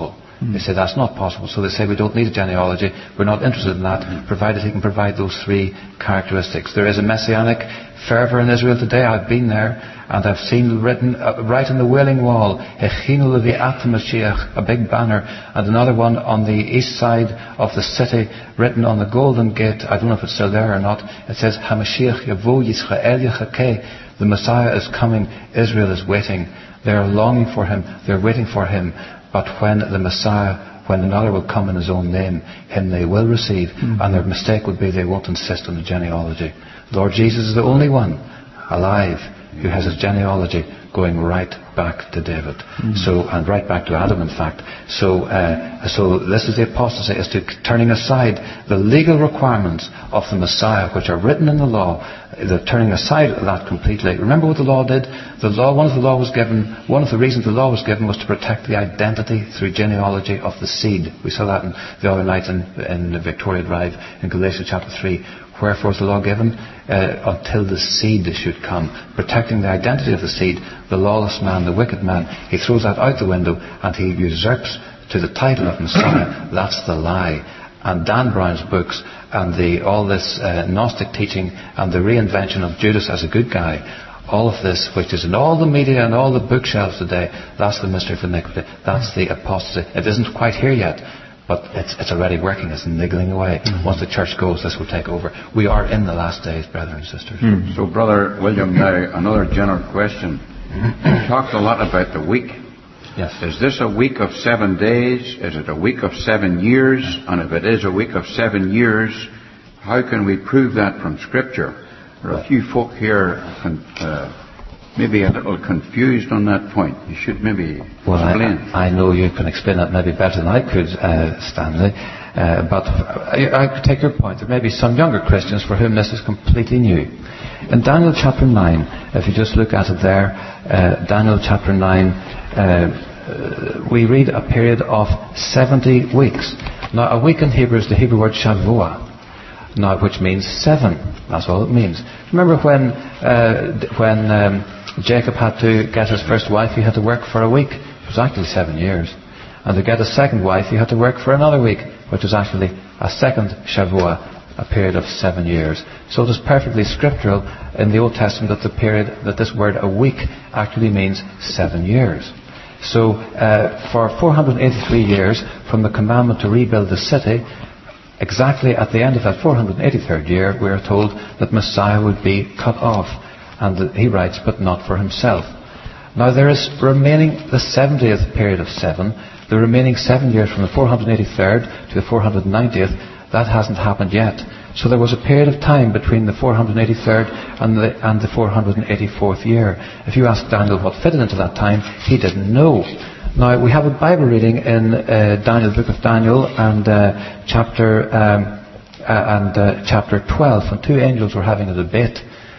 They say that's not possible. So they say we don't need a genealogy. We're not interested in that, provided he can provide those three characteristics. There is a messianic fervour in Israel today. I've been there, and I've seen written uh, right on the Wailing Wall, Echinu Levi Ata Mashiach, a big banner, and another one on the east side of the city, written on the Golden Gate. I don't know if it's still there or not. It says, HaMashiach Yavo Yisrael Yachakeh. The Messiah is coming. Israel is waiting. They're longing for him. They're waiting for him. But when the Messiah, when another will come in his own name, him they will receive. Mm-hmm. And their mistake would be they won't insist on the genealogy. Lord Jesus is the only one alive who has his genealogy going right back to David. Mm-hmm. So, and right back to Adam, in fact. So, uh, so this is the apostasy, is to turning aside the legal requirements of the Messiah, which are written in the law. The turning aside of that completely. Remember what the law did? The law, one of the law was given, one of the reasons the law was given was to protect the identity through genealogy of the seed. We saw that in, the other night in, in Victoria Drive in Galatians chapter three. Wherefore was the law given? Uh, until the seed should come. Protecting the identity of the seed, the lawless man, the wicked man, he throws that out the window and he usurps to the title of Messiah. That's the lie. And Dan Brown's books and the, all this uh, Gnostic teaching and the reinvention of Judas as a good guy, all of this, which is in all the media and all the bookshelves today, that's the mystery of iniquity. That's the apostasy. It isn't quite here yet, but it's, it's already working. It's niggling away. Mm-hmm. Once the church goes, this will take over. We are in the last days, brothers and sisters. Mm-hmm. So, Brother William, now another general question. You talked a lot about the week. Yes. Is this a week of seven days? Is it a week of seven years? And if it is a week of seven years, how can we prove that from Scripture? There are a few folk here uh, maybe a little confused on that point. You should maybe well, explain. I, I know you can explain that maybe better than I could, uh, Stanley. Uh, but I, I could take your point. There may be some younger Christians for whom this is completely new. In Daniel chapter nine, if you just look at it there, uh, Daniel chapter nine, uh, we read a period of seventy weeks. Now, a week in Hebrew is the Hebrew word Shavua, now, which means seven. That's all it means. Remember when uh, when um, Jacob had to get his first wife, he had to work for a week. It was actually seven years. And to get a second wife, he had to work for another week, which was actually a second Shavua, a period of seven years. So it is perfectly scriptural in the Old Testament that the period, that this word a week actually means seven years. So uh, for four hundred eighty-three years, from the commandment to rebuild the city, exactly at the end of that four hundred eighty-third year, we are told that Messiah would be cut off. And he writes, but not for himself. Now there is remaining the seventieth period of seven, the remaining seven years from the four hundred eighty-third to the four hundred ninetieth, that hasn't happened yet. So there was a period of time between the four hundred eighty-third and the, and the four hundred eighty-fourth year. If you ask Daniel what fitted into that time, he didn't know. Now we have a Bible reading in uh, Daniel, the book of Daniel, and uh, chapter um, uh, and uh, chapter twelve, and two angels were having a debate.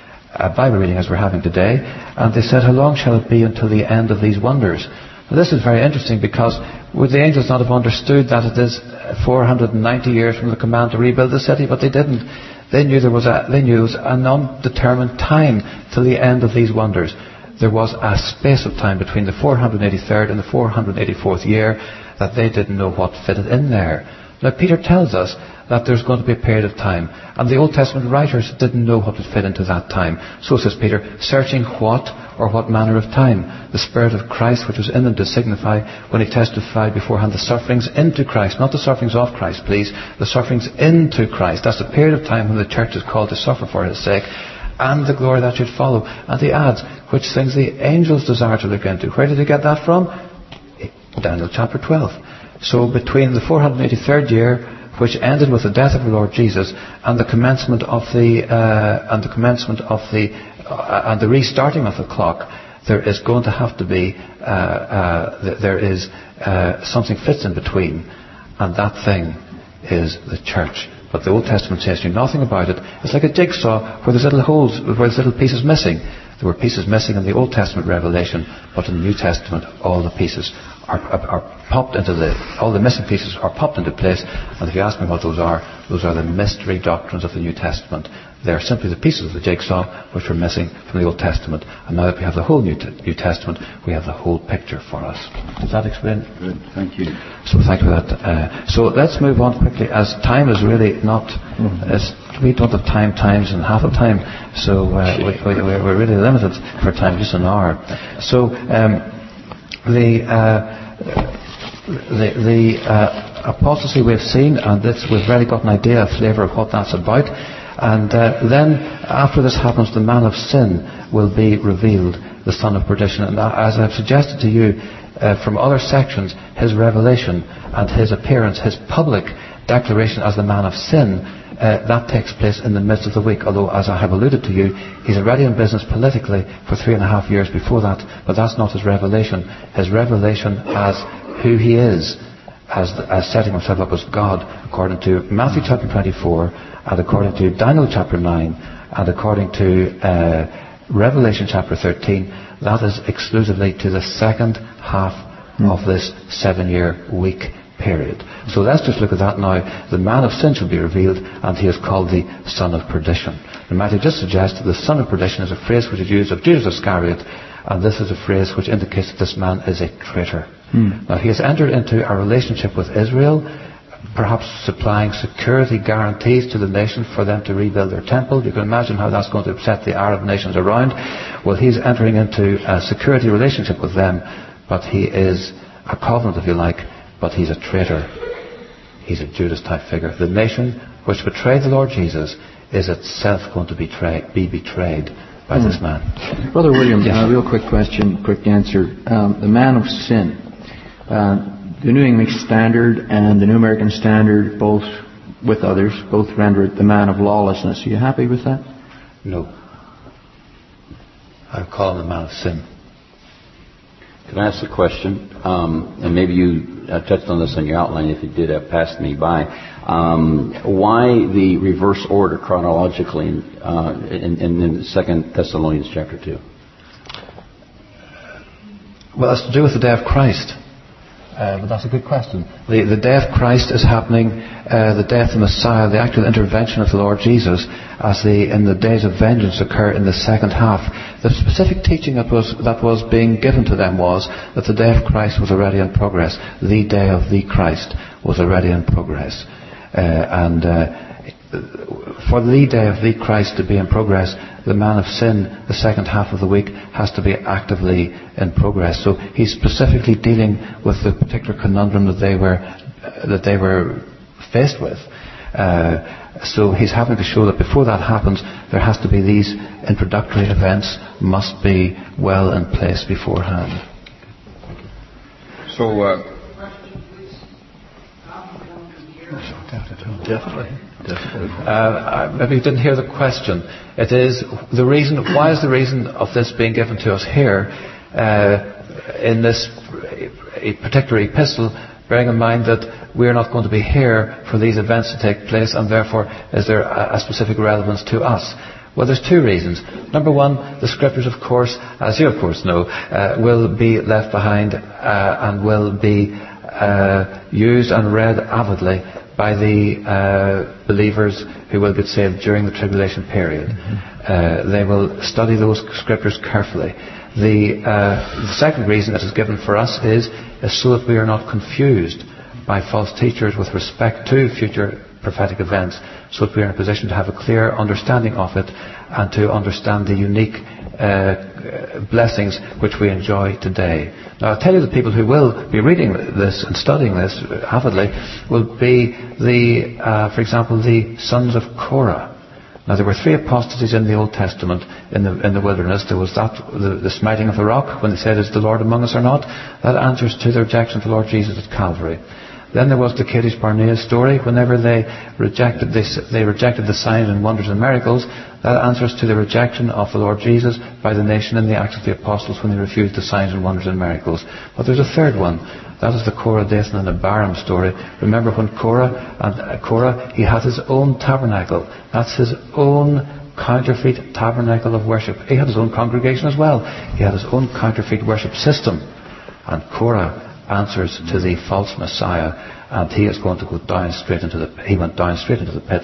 A Bible reading as we're having today, and they said, how long shall it be until the end of these wonders? Now this is very interesting, because would the angels not have understood that it is four hundred ninety years from the command to rebuild the city? But they didn't. They knew there was a, they knew it was an undetermined time till the end of these wonders. There was a space of time between the four hundred eighty-third and the four hundred eighty-fourth year that they didn't know what fitted in there. Now Peter tells us that there's going to be a period of time, and the Old Testament writers didn't know what would fit into that time. So says Peter, searching what or what manner of time? The Spirit of Christ which was in them to signify, when he testified beforehand, the sufferings into Christ, not the sufferings of Christ, please, the sufferings into Christ. That's the period of time when the church is called to suffer for his sake, and the glory that should follow. And he adds, which things the angels desire to look into. Where did he get that from? Daniel chapter twelve. So between the four hundred eighty-third year, which ended with the death of the Lord Jesus, and the commencement of the uh, and the commencement of the uh, and the restarting of the clock, there is going to have to be uh, uh, there is uh, something fits in between, and that thing is the church. But the Old Testament says to you nothing about it. It's like a jigsaw where there's little holes, where there's little pieces missing. There were pieces missing in the Old Testament revelation, but in the New Testament, all the pieces are, are, are popped into the, all the missing pieces are popped into place. And if you ask me what those are, those are the mystery doctrines of the New Testament. They're simply the pieces of the jigsaw which were missing from the Old Testament. And now that we have the whole New, t- New Testament, we have the whole picture for us. Does that explain? Good. Thank you. So thank you for that. Uh, so let's move on quickly, as time is really not, mm-hmm. as we don't have time times and half a time, so uh, we, we, we're really limited for time, just an hour. So um, the uh, the, the uh, apostasy we've seen, and this, we've really got an idea, a flavour of what that's about. And uh, then, after this happens, the man of sin will be revealed, the son of perdition. And as I've suggested to you uh, from other sections, his revelation and his appearance, his public declaration as the man of sin, uh, that takes place in the midst of the week. Although, as I have alluded to you, he's already in business politically for three and a half years before that. But that's not his revelation. His revelation as who he is, as, as setting himself up as God, according to Matthew chapter twenty-four, and according to Daniel chapter nine, and according to uh, Revelation chapter thirteen, that is exclusively to the second half mm. of this seven-year week period. So let's just look at that now. The man of sin shall be revealed, and he is called the son of perdition. And Matthew just suggests that the son of perdition is a phrase which is used of Judas Iscariot, and this is a phrase which indicates that this man is a traitor. Mm. Now, he has entered into a relationship with Israel, perhaps supplying security guarantees to the nation for them to rebuild their temple. You can imagine how that's going to upset the Arab nations around. Well, he's entering into a security relationship with them, but he is a covenant, if you like, but he's a traitor. He's a Judas-type figure. The nation which betrayed the Lord Jesus is itself going to betray, be betrayed by mm. this man. Brother William, yes. a uh, real quick question, quick answer. Um, the man of sin. Uh, The New English Standard and the New American Standard, both with others, both render it the man of lawlessness. Are you happy with that? No. I call him the man of sin. Can I ask a question? Um, and maybe you uh, touched on this in your outline. If you did, have passed me by. Um, why the reverse order chronologically in, uh, in, in Second Thessalonians chapter two? Well, it's to do with the day of Christ. Uh, but that's a good question. The, the day of Christ is happening, uh, the death of the Messiah, the actual intervention of the Lord Jesus, as the in the days of vengeance occur in the second half. The specific teaching that was that was being given to them was that the day of Christ was already in progress. The day of the Christ was already in progress, uh, and uh, for the day of the Christ to be in progress, the man of sin, the second half of the week, has to be actively in progress. So he's specifically dealing with the particular conundrum that they were uh, that they were faced with. Uh, so he's having to show that before that happens, there has to be these introductory events must be well in place beforehand. So. Uh, Definitely. Definitely. Uh, maybe you didn't hear the question. It is the reason. Why is the reason of this being given to us here uh, in this a particular epistle? Bearing in mind that we're not going to be here for these events to take place, and therefore, is there a, a specific relevance to us? Well, there's two reasons. Number one, the Scriptures, of course, as you of course know, uh, will be left behind uh, and will be uh, used and read avidly by the uh, believers who will get saved during the tribulation period. Mm-hmm. Uh, they will study those Scriptures carefully. The, uh, the second reason that is given for us is, is so that we are not confused by false teachers with respect to future prophetic events, so that we are in a position to have a clear understanding of it and to understand the unique uh, blessings which we enjoy today. Now, I'll tell you the people who will be reading this and studying this avidly will be the, uh, for example, the sons of Korah. Now, there were three apostasies in the Old Testament in the in the wilderness. There was that the, the smiting of the rock when they said, "Is the Lord among us or not?" That answers to the rejection of the Lord Jesus at Calvary. Then there was the Kadesh Barnea story. Whenever they rejected this, they rejected the signs and wonders and miracles. That answers to the rejection of the Lord Jesus by the nation in the Acts of the Apostles when they refused the signs and wonders and miracles. But there's a third one. That is the Korah, Dathan and Abiram story. Remember when Korah and uh, Korah, he had his own tabernacle. That's his own counterfeit tabernacle of worship. He had his own congregation as well. He had his own counterfeit worship system. And Korah answers to the false Messiah, and he is going to go down straight into the he went down straight into the pit,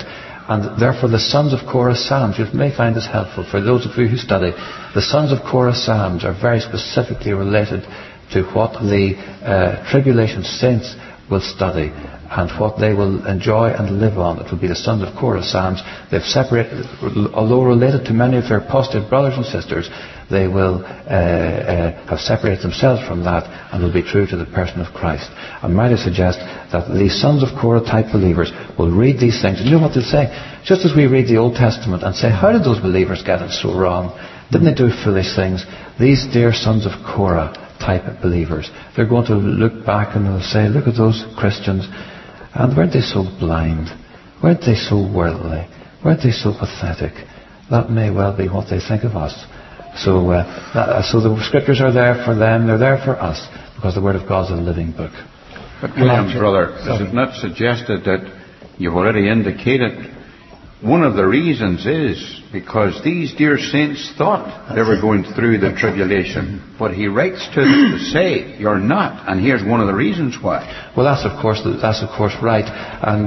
And therefore the sons of Korah Psalms, you may find this helpful for those of you who study, the sons of Korah Psalms are very specifically related to what the uh, tribulation saints will study and what they will enjoy and live on. It will be the sons of Korah Psalms. They've separated, although related to many of their apostate brothers and sisters, they will uh, uh, have separated themselves from that and will be true to the person of Christ. I might suggest that these sons of Korah type believers will read these things. And you know what they'll say? Just as we read the Old Testament and say, how did those believers get it so wrong? Didn't they do foolish things? These dear sons of Korah type of believers, they're going to look back and they'll say, look at those Christians, and weren't they so blind? Weren't they so worldly? Weren't they so pathetic? That may well be what they think of us. So, uh, that, so the scriptures are there for them, they're there for us, because the Word of God is a living book. But William, brother, is it not suggested that you've already indicated one of the reasons is because these dear saints thought they were going through the tribulation. But he writes to them to say, you're not. And here's one of the reasons why. Well, that's of course that's of course right. And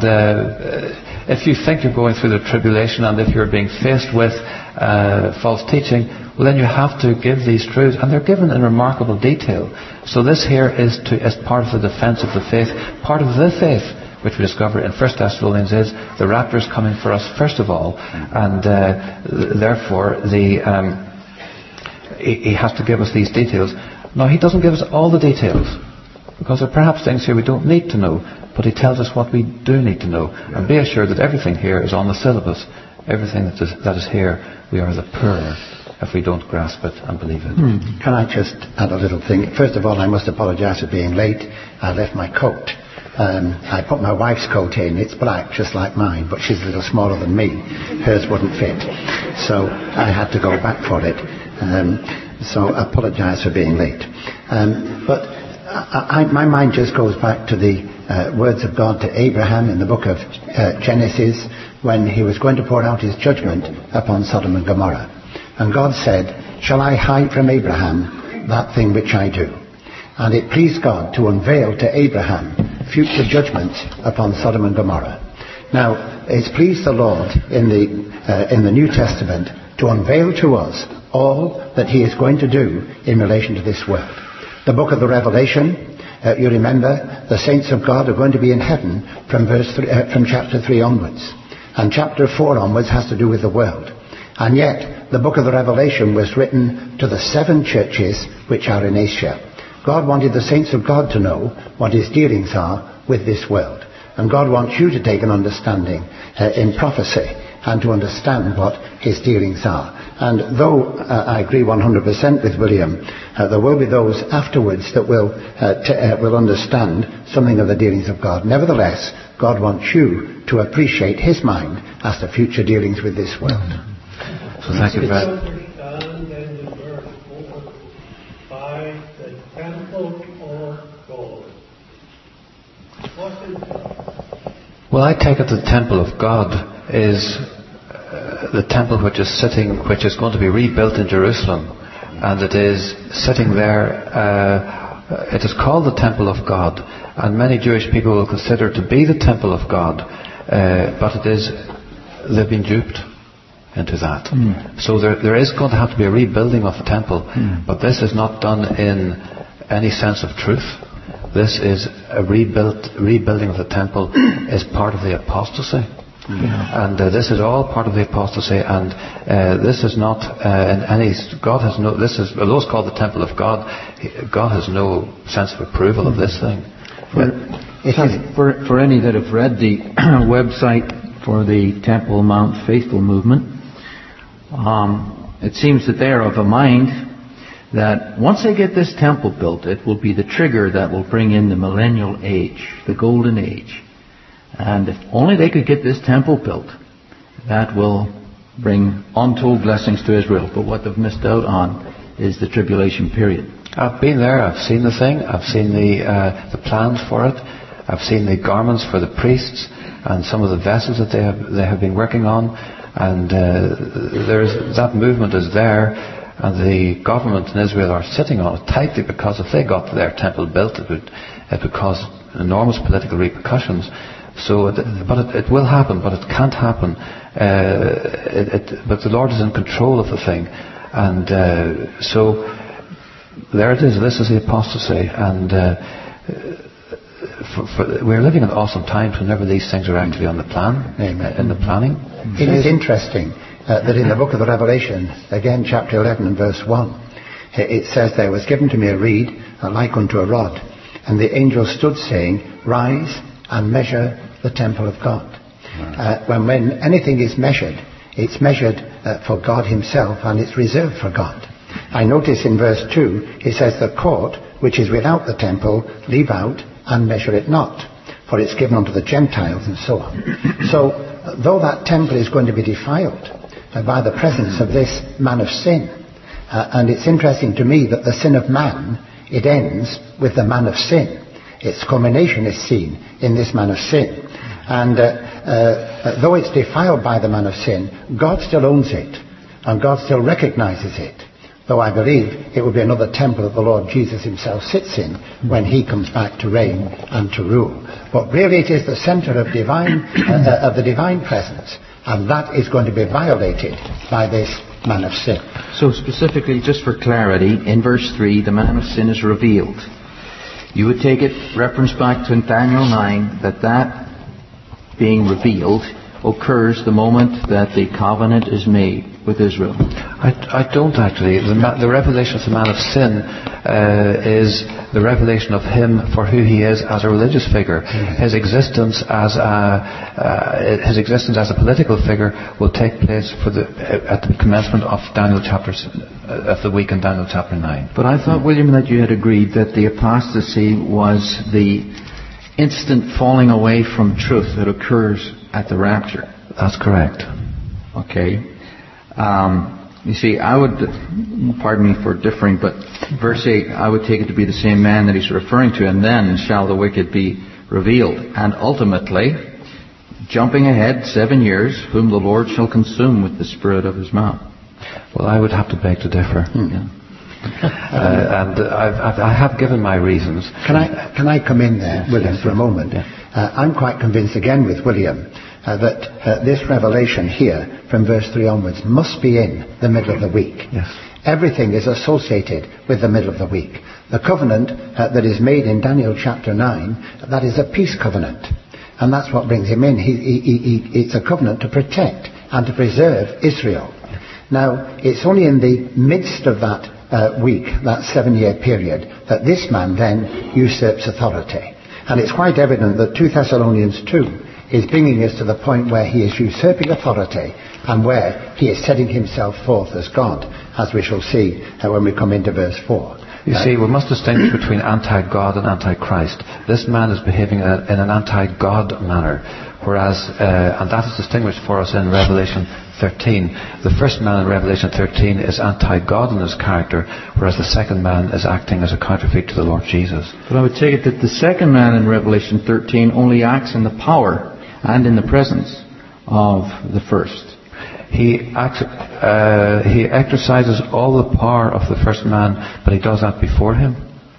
uh, if you think you're going through the tribulation and if you're being faced with uh, false teaching, well then you have to give these truths. And they're given in remarkable detail. So this here is to as part of the defense of the faith, part of the faith, which we discover in First Thessalonians is the rapture is coming for us first of all, and uh, therefore the um, he, he has to give us these details. Now he doesn't give us all the details, because there are perhaps things here we don't need to know, but he tells us what we do need to know. And be assured that everything here is on the syllabus. Everything that is, that is here, we are the poorer if we don't grasp it and believe it. Hmm. Can I just add a little thing? First of all, I must apologise for being late. I left my coat. Um, I put my wife's coat in. It's black, just like mine, but she's a little smaller than me. Hers wouldn't fit. So I had to go back for it. Um, so I apologise for being late. Um, but I, I, my mind just goes back to the uh, words of God to Abraham in the book of uh, Genesis when he was going to pour out his judgment upon Sodom and Gomorrah. And God said, shall I hide from Abraham that thing which I do? And it pleased God to unveil to Abraham future judgments upon Sodom and Gomorrah. Now, it's pleased the Lord in the uh, in the New Testament to unveil to us all that he is going to do in relation to this world. The book of the Revelation, uh, you remember, the saints of God are going to be in heaven from verse three, uh, from chapter three onwards. And chapter four onwards has to do with the world. And yet, the book of the Revelation was written to the seven churches which are in Asia. God wanted the saints of God to know what his dealings are with this world. And God wants you to take an understanding uh, in prophecy and to understand what his dealings are. And though uh, I agree one hundred percent with William, uh, there will be those afterwards that will, uh, t- uh, will understand something of the dealings of God. Nevertheless, God wants you to appreciate his mind as to future dealings with this world. So thank you very much. Well, I take it the temple of God is uh, the temple which is sitting, which is going to be rebuilt in Jerusalem, and it is sitting there. Uh, it is called the temple of God, and many Jewish people will consider it to be the temple of God, uh, but it is they've been duped into that. Mm. So there, there is going to have to be a rebuilding of the temple, mm. but this is not done in any sense of truth. This is a rebuilt, rebuilding of the temple is part of the apostasy. Yeah. And uh, this is all part of the apostasy, and uh, this is not uh, in any, God has no, this is, although it's called the temple of God, God has no sense of approval of this thing. For, for, for any that have read the website for the Temple Mount Faithful movement, um, it seems that they are of a mind that once they get this temple built, it will be the trigger that will bring in the millennial age, the golden age. And if only they could get this temple built, that will bring untold blessings to Israel. But what they've missed out on is the tribulation period. I've been there, I've seen the thing, I've seen the uh, the plans for it, I've seen the garments for the priests, and some of the vessels that they have they have been working on, and uh, there's that movement is there. And the government in Israel are sitting on it tightly, because if they got their temple built, it would, it would cause enormous political repercussions. So, it, but it, it will happen, but it can't happen. Uh, it, it, but the Lord is in control of the thing. And uh, so, there it is. This is the apostasy. And uh, for, for, we're living in awesome times whenever these things are actually on the plan, Amen. in the planning. It is interesting uh, that in the book of the Revelation, again, chapter eleven and verse one, it says, "There was given to me a reed, like unto a rod, and the angel stood saying, Rise and measure the temple of God." Uh, when, when anything is measured, it's measured uh, for God himself, and it's reserved for God. I notice in verse two, it says, "The court which is without the temple, leave out and measure it not, for it's given unto the Gentiles," and so on. So, uh, though that temple is going to be defiled uh, by the presence of this man of sin, uh, and it's interesting to me that the sin of man, it ends with the man of sin. Its culmination is seen in this man of sin. And uh, uh, though it's defiled by the man of sin, God still owns it, and God still recognizes it. Though I believe it will be another temple that the Lord Jesus himself sits in when he comes back to reign and to rule. But really it is the center of divine uh, of the divine presence, and that is going to be violated by this man of sin. So specifically, just for clarity, in verse three, the man of sin is revealed. You would take it, reference back to Daniel nine, that that being revealed occurs the moment that the covenant is made with Israel. I, I don't actually. The, the revelation of the man of sin uh, is the revelation of him for who he is as a religious figure. Mm-hmm. His existence as a uh, his existence as a political figure will take place for the at the commencement of Daniel chapters uh, of the week in Daniel chapter nine. But I thought, William, that you had agreed that the apostasy was the instant falling away from truth that occurs at the rapture. That's correct. Okay. Um, you see, I would, pardon me for differing, but verse eight, I would take it to be the same man that he's referring to, and then shall the wicked be revealed. And ultimately, jumping ahead seven years, whom the Lord shall consume with the spirit of his mouth. Well, I would have to beg to differ. Hmm. Yeah. uh, and I've, I've, I have given my reasons. Can I can I come in there, William, yes, for a moment? Yeah. Uh, I'm quite convinced again with William uh, that uh, this revelation here, from verse three onwards, must be in the middle of the week. Yes. Everything is associated with the middle of the week. The covenant uh, that is made in Daniel chapter nine, that is a peace covenant. And that's what brings him in. He, he, he, it's a covenant to protect and to preserve Israel. Now, it's only in the midst of that uh, week, that seven-year period, that this man then usurps authority. And it's quite evident that two Thessalonians two is bringing us to the point where he is usurping authority and where he is setting himself forth as God, as we shall see uh, when we come into verse four. You uh, see, we must distinguish between anti-God and anti-Christ. This man is behaving in, a, in an anti-God manner, whereas, uh, and that is distinguished for us in Revelation thirteen. The first man in Revelation thirteen is anti-God in his character, whereas the second man is acting as a counterfeit to the Lord Jesus. But I would take it that the second man in Revelation thirteen only acts in the power and in the presence of the first. He acts, uh, he exercises all the power of the first man, but he does that before him.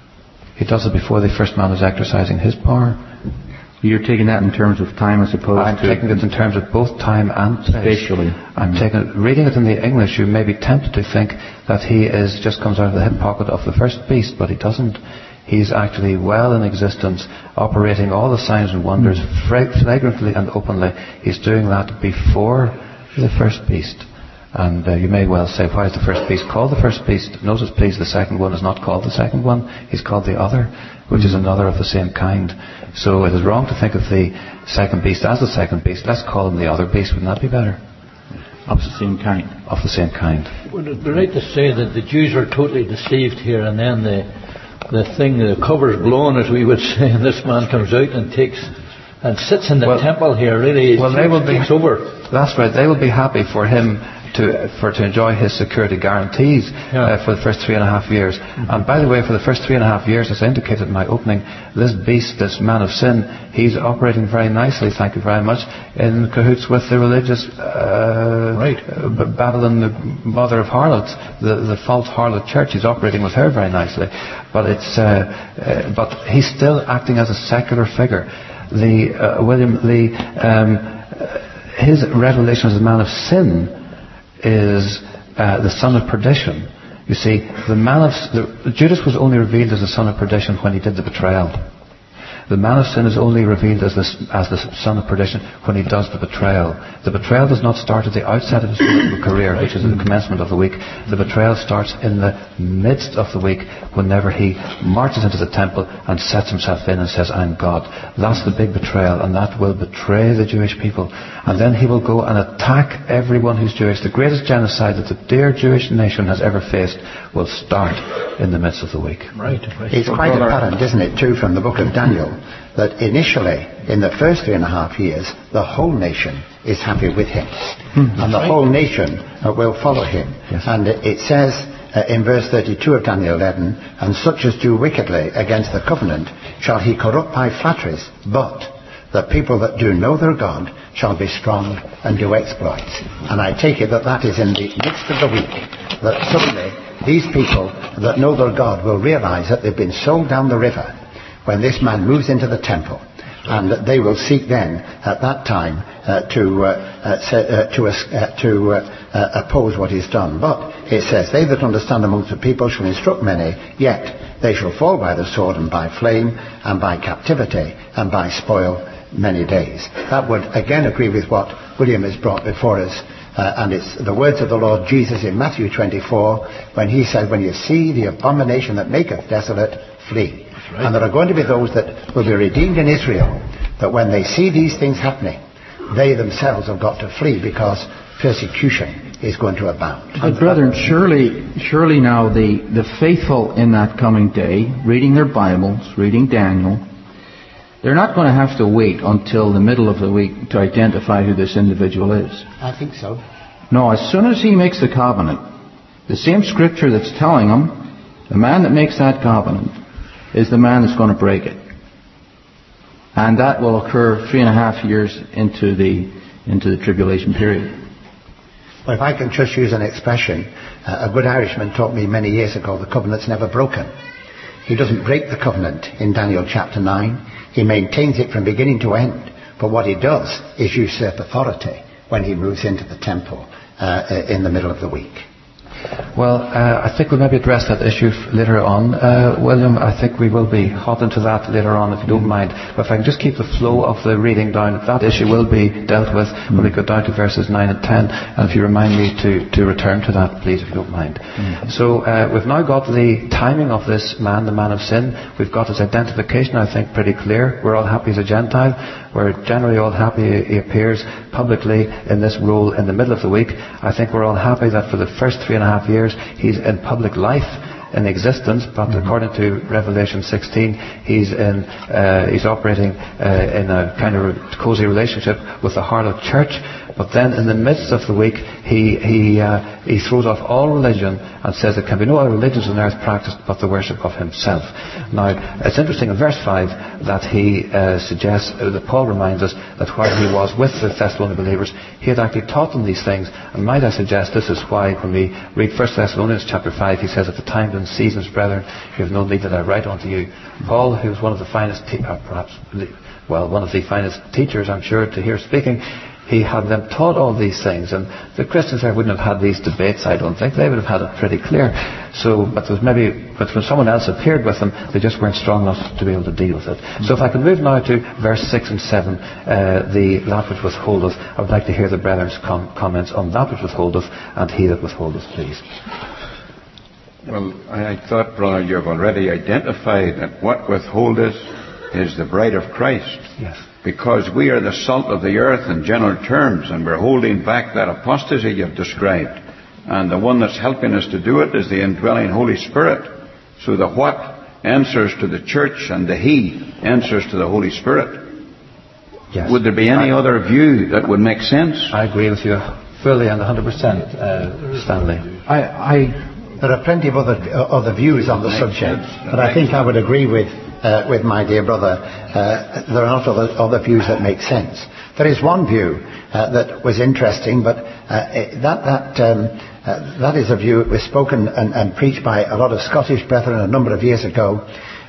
He does it before the first man is exercising his power. You're taking that in terms of time as opposed I'm to... I'm taking it in terms of both time and place. Spatially. I'm taking it, reading it in the English, you may be tempted to think that he is just comes out of the hip pocket of the first beast, but he doesn't. He's actually well in existence, operating all the signs and wonders mm. flagrantly and openly. He's doing that before the first beast. And uh, you may well say, why is the first beast called the first beast? Notice please, the second one is not called the second one. He's called the other, which is another of the same kind. So it is wrong to think of the second beast as the second beast. Let's call him the other beast. Wouldn't that be better? Of the same kind. Of the same kind. Would it be right to say that the Jews were totally deceived here, and then the the thing, the cover's blown, as we would say, and this man comes out and takes and sits in the well, temple here, really, well, they will be, takes over. That's right. They will be happy for him to for to enjoy his security guarantees yeah. uh, for the first three and a half years. Mm-hmm. And by the way, for the first three and a half years, as I indicated in my opening, this beast, this man of sin, he's operating very nicely, thank you very much, in cahoots with the religious uh, right. uh, Babylon, the mother of harlots, the, the false harlot church. He's operating with her very nicely. But it's uh, uh, but he's still acting as a secular figure. the uh, William, the um, his revelation as a man of sin is uh, the son of perdition. You see, the man of the, Judas was only revealed as the son of perdition when he did the betrayal. The man of sin is only revealed as the, as the son of perdition when he does the betrayal. The betrayal does not start at the outset of his political career, which is at the commencement of the week. The betrayal starts in the midst of the week, whenever he marches into the temple and sets himself in and says, I'm God. That's the big betrayal, and that will betray the Jewish people. And then he will go and attack everyone who's Jewish. The greatest genocide that the dear Jewish nation has ever faced will start in the midst of the week. Right. right. It's quite apparent, isn't it, too, from the book of Daniel, that initially, in the first three and a half years, the whole nation is happy with him. Mm-hmm. And the right. whole nation uh, will follow him. Yes. And it, it says uh, in verse thirty-two of Daniel eleven, and such as do wickedly against the covenant shall he corrupt by flatteries, but the people that do know their God shall be strong and do exploits. And I take it that that is in the midst of the week, that suddenly these people that know their God will realize that they've been sold down the river when this man moves into the temple, and they will seek then at that time uh, to uh, uh, say, uh, to, uh, to uh, uh, oppose what is done. But it says, they that understand amongst the people shall instruct many, yet they shall fall by the sword and by flame and by captivity and by spoil many days. That would again agree with what William has brought before us. Uh, and it's the words of the Lord Jesus in Matthew twenty-four, when he said, when you see the abomination that maketh desolate, flee. Right. And there are going to be those that will be redeemed in Israel, that when they see these things happening, they themselves have got to flee, because persecution is going to abound. But brethren, surely, surely now the, the faithful in that coming day, reading their Bibles, reading Daniel, they're not going to have to wait until the middle of the week to identify who this individual is. I think so. No, as soon as he makes the covenant, the same scripture that's telling him, the man that makes that covenant is the man that's going to break it. And that will occur three and a half years into the into the tribulation period. Well, if I can just use an expression, uh, a good Irishman taught me many years ago, the covenant's never broken. He doesn't break the covenant in Daniel chapter nine. He maintains it from beginning to end. But what he does is usurp authority when he moves into the temple uh, in the middle of the week. Well, uh, I think we'll maybe address that issue f- later on. Uh, William, I think we will be hot into that later on, if you don't mind. But if I can just keep the flow of the reading down, that issue will be dealt with when we go down to verses nine and ten. And if you remind me to, to return to that, please, if you don't mind. Mm-hmm. So uh, we've now got the timing of this man, the man of sin. We've got his identification, I think, pretty clear. We're all happy as a Gentile. We're generally all happy he appears publicly in this role in the middle of the week. I think we're all happy that for the first three and a half years he's in public life, in existence, but mm-hmm. according to Revelation sixteen, he's in uh, he's operating uh, in a kind of cozy relationship with the harlot church. But then, in the midst of the week, he he uh, he throws off all religion and says there can be no other religions on earth practiced but the worship of himself. Now, it's interesting in verse five that he uh, suggests, uh, that Paul reminds us that while he was with the Thessalonian believers, he had actually taught them these things. And might I suggest this is why when we read First Thessalonians chapter five, he says, at the times and seasons, brethren, you have no need that I write unto you. Paul, who was one of the finest, te- uh, perhaps, well, one of the finest teachers, I'm sure, to hear speaking, he had them taught all these things, and the Christians there wouldn't have had these debates, I don't think. They would have had it pretty clear. So, but there was maybe, but when someone else appeared with them, they just weren't strong enough to be able to deal with it. Mm-hmm. So if I can move now to verse six and seven, uh, the that which withholdeth, I would like to hear the brethren's com- comments on that which withholdeth and he that withholdeth, please. Well, I thought, brother, you've already identified that what withholdeth is the bride of Christ. Yes. Because we are the salt of the earth in general terms, and we're holding back that apostasy you've described. And the one that's helping us to do it is the indwelling Holy Spirit. So the what answers to the church, and the he answers to the Holy Spirit. Yes. Would there be any I, other view that would make sense? I agree with you fully and one hundred percent, uh, Stanley. I, I, there are plenty of other, uh, other views on the subject, but I think I would agree with Uh, with my dear brother, uh, there are not other, other views that make sense. There is one view uh, that was interesting, but uh, that that um, uh, that is a view that was spoken and, and preached by a lot of Scottish brethren a number of years ago,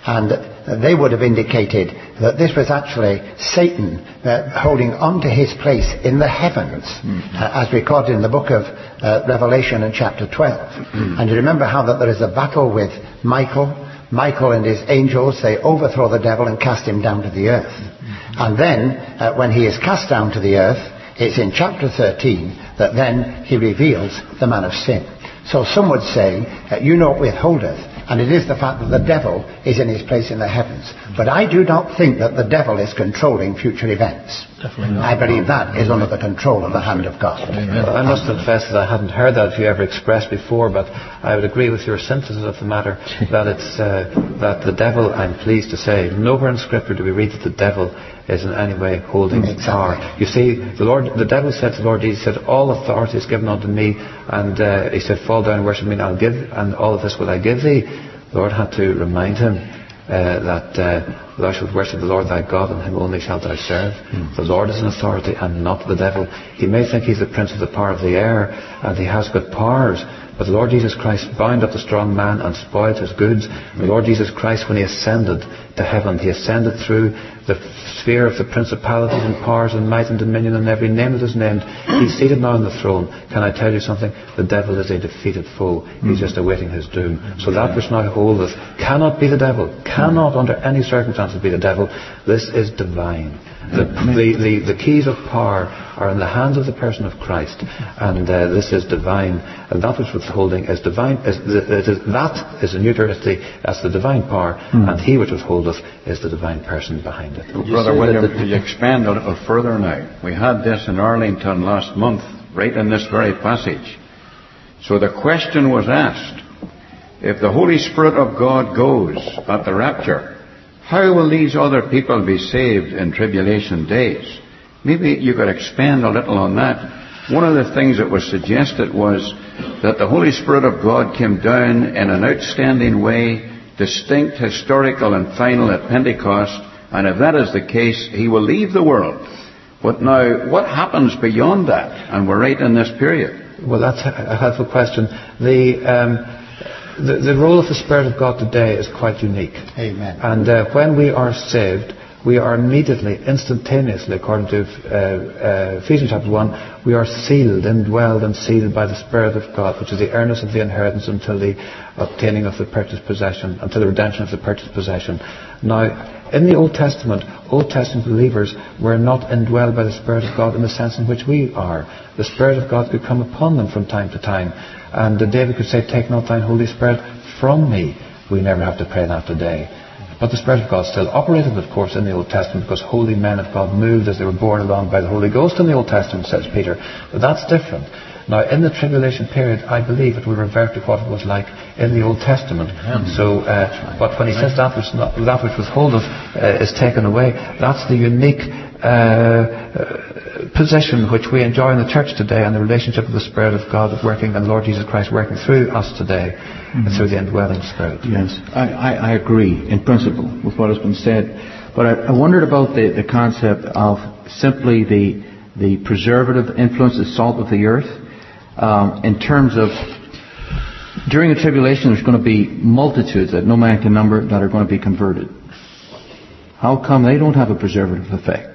And they would have indicated that this was actually Satan uh, holding on to his place in the heavens, mm-hmm. uh, as recorded in the book of uh, Revelation in chapter twelve. Mm-hmm. And you remember how that there is a battle with Michael. Michael and his angels, they overthrow the devil and cast him down to the earth. Mm-hmm. And then, uh, when he is cast down to the earth, it's in chapter thirteen that then he reveals the man of sin. So some would say, uh, you know what withholdeth, and it is the fact that the devil is in his place in the heavens. But I do not think that the devil is controlling future events. Definitely not. I believe that is under the control of the hand of God. I must confess that I hadn't heard that view ever expressed before, but I would agree with your synthesis of the matter that it's uh, that the devil, I'm pleased to say, nowhere in Scripture do we read that the devil is in any way holding exactly. power. You see, the Lord, the devil said to the Lord Jesus, said, all authority is given unto me, and uh, he said, fall down and worship me, and I'll give, and all of this will I give thee. The Lord had to remind him uh, that uh, thou shalt worship the Lord thy God, and him only shalt thou serve. Mm. The Lord is an authority, and not the devil. He may think he's the prince of the power of the air, and he has got powers, but the Lord Jesus Christ bound up the strong man and spoiled his goods. The Lord Jesus Christ, when he ascended to heaven, he ascended through the sphere of the principalities and powers and might and dominion, and every name that is named. He's seated now on the throne. Can I tell you something? The devil is a defeated foe. He's just awaiting his doom. So that which now holdeth cannot be the devil. Cannot under any circumstances be the devil. This is divine. The, the, the, the keys of power are in the hands of the person of Christ, and uh, this is divine, and that which withholding is divine. Is, it is, that is a Eucharisty, that's the divine power, mm. and he which withholdeth is the divine person behind it. Well, Brother William, to you expand a little further now. We had this in Arlington last month, right in this very passage. So the question was asked, if the Holy Spirit of God goes at the rapture, how will these other people be saved in tribulation days? Maybe you could expand a little on that. One of the things that was suggested was that the Holy Spirit of God came down in an outstanding way, distinct, historical and final at Pentecost, and if that is the case, he will leave the world. But now, what happens beyond that? And we're right in this period. Well, that's a helpful question. The... Um, The, the role of the Spirit of God today is quite unique. Amen. And uh, when we are saved, we are immediately, instantaneously, according to uh, uh, Ephesians chapter one, we are sealed, indwelled and sealed by the Spirit of God, which is the earnest of the inheritance until the obtaining of the purchased possession, until the redemption of the purchased possession. Now, in the Old Testament, Old Testament believers were not indwelled by the Spirit of God in the sense in which we are. The Spirit of God could come upon them from time to time. And David could say, take not thine Holy Spirit from me. We never have to pray that today. But the Spirit of God still operated, of course, in the Old Testament, because holy men of God moved as they were borne along by the Holy Ghost in the Old Testament, says Peter. But that's different. Now, in the tribulation period, I believe it will revert to what it was like in the Old Testament. Mm-hmm. So, uh, but when he says that which, not, that which withholdeth uh, is taken away, that's the unique uh, uh, position which we enjoy in the church today, and the relationship of the Spirit of God working, and the Lord Jesus Christ working through us today, mm-hmm. through the indwelling Spirit. Yes, I, I, I agree in principle with what has been said, but I, I wondered about the, the concept of simply the the preservative influence, the salt of the earth, um, in terms of during the tribulation there's going to be multitudes that no man can number that are going to be converted. How come they don't have a preservative effect?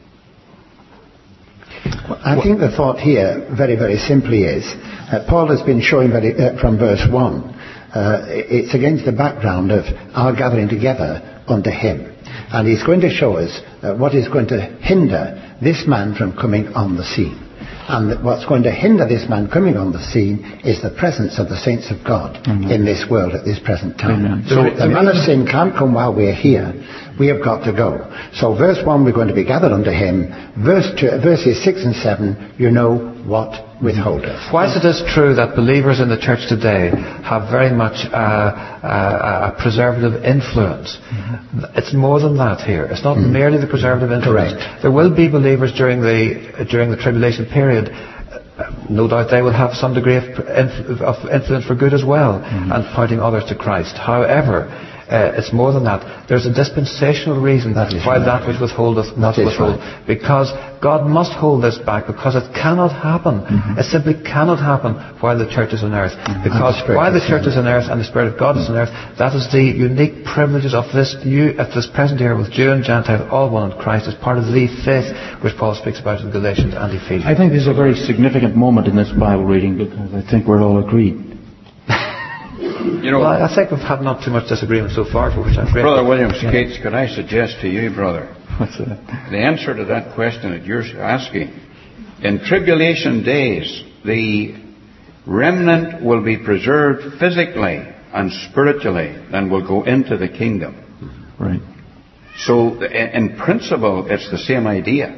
Well, I think the thought here, very, very simply, is uh, Paul has been showing very, uh, from verse one, uh, it's against the background of our gathering together unto him. And he's going to show us uh, what is going to hinder this man from coming on the scene. And what's going to hinder this man coming on the scene is the presence of the saints of God mm-hmm. in this world at this present time. Amen. So the man of sin can't come while we're here. We have got to go. So verse one, we're going to be gathered unto him. Verse two, verses six and seven, you know what withholdeth. Whilst it is true that believers in the church today have very much uh, uh, a preservative influence, mm-hmm. it's more than that here. It's not mm-hmm. merely the preservative influence. Correct. There will be believers during the during the tribulation period. No doubt they will have some degree of, of influence for good as well, mm-hmm. and pointing others to Christ. However, Uh, it's more than that. There's a dispensational reason that why right. that which withholdeth must withhold. Right. Because God must hold this back, because it cannot happen. Mm-hmm. It simply cannot happen while the church is on earth. Mm-hmm. Because the while the church is on earth and the Spirit of God is on earth, that is the unique privileges of this new, at this present era with Jew and Gentile, all one in Christ, as part of the faith which Paul speaks about in Galatians and Ephesians. I think this is a very significant moment in this Bible reading, because I think we're all agreed. You know, well, I think we've had not too much disagreement so far, for which I'm grateful. Brother Williams Cates, could I suggest to you, brother, what's that? The answer to that question that you're asking, in tribulation days, the remnant will be preserved physically and spiritually and will go into the kingdom. Right. So, in principle, it's the same idea.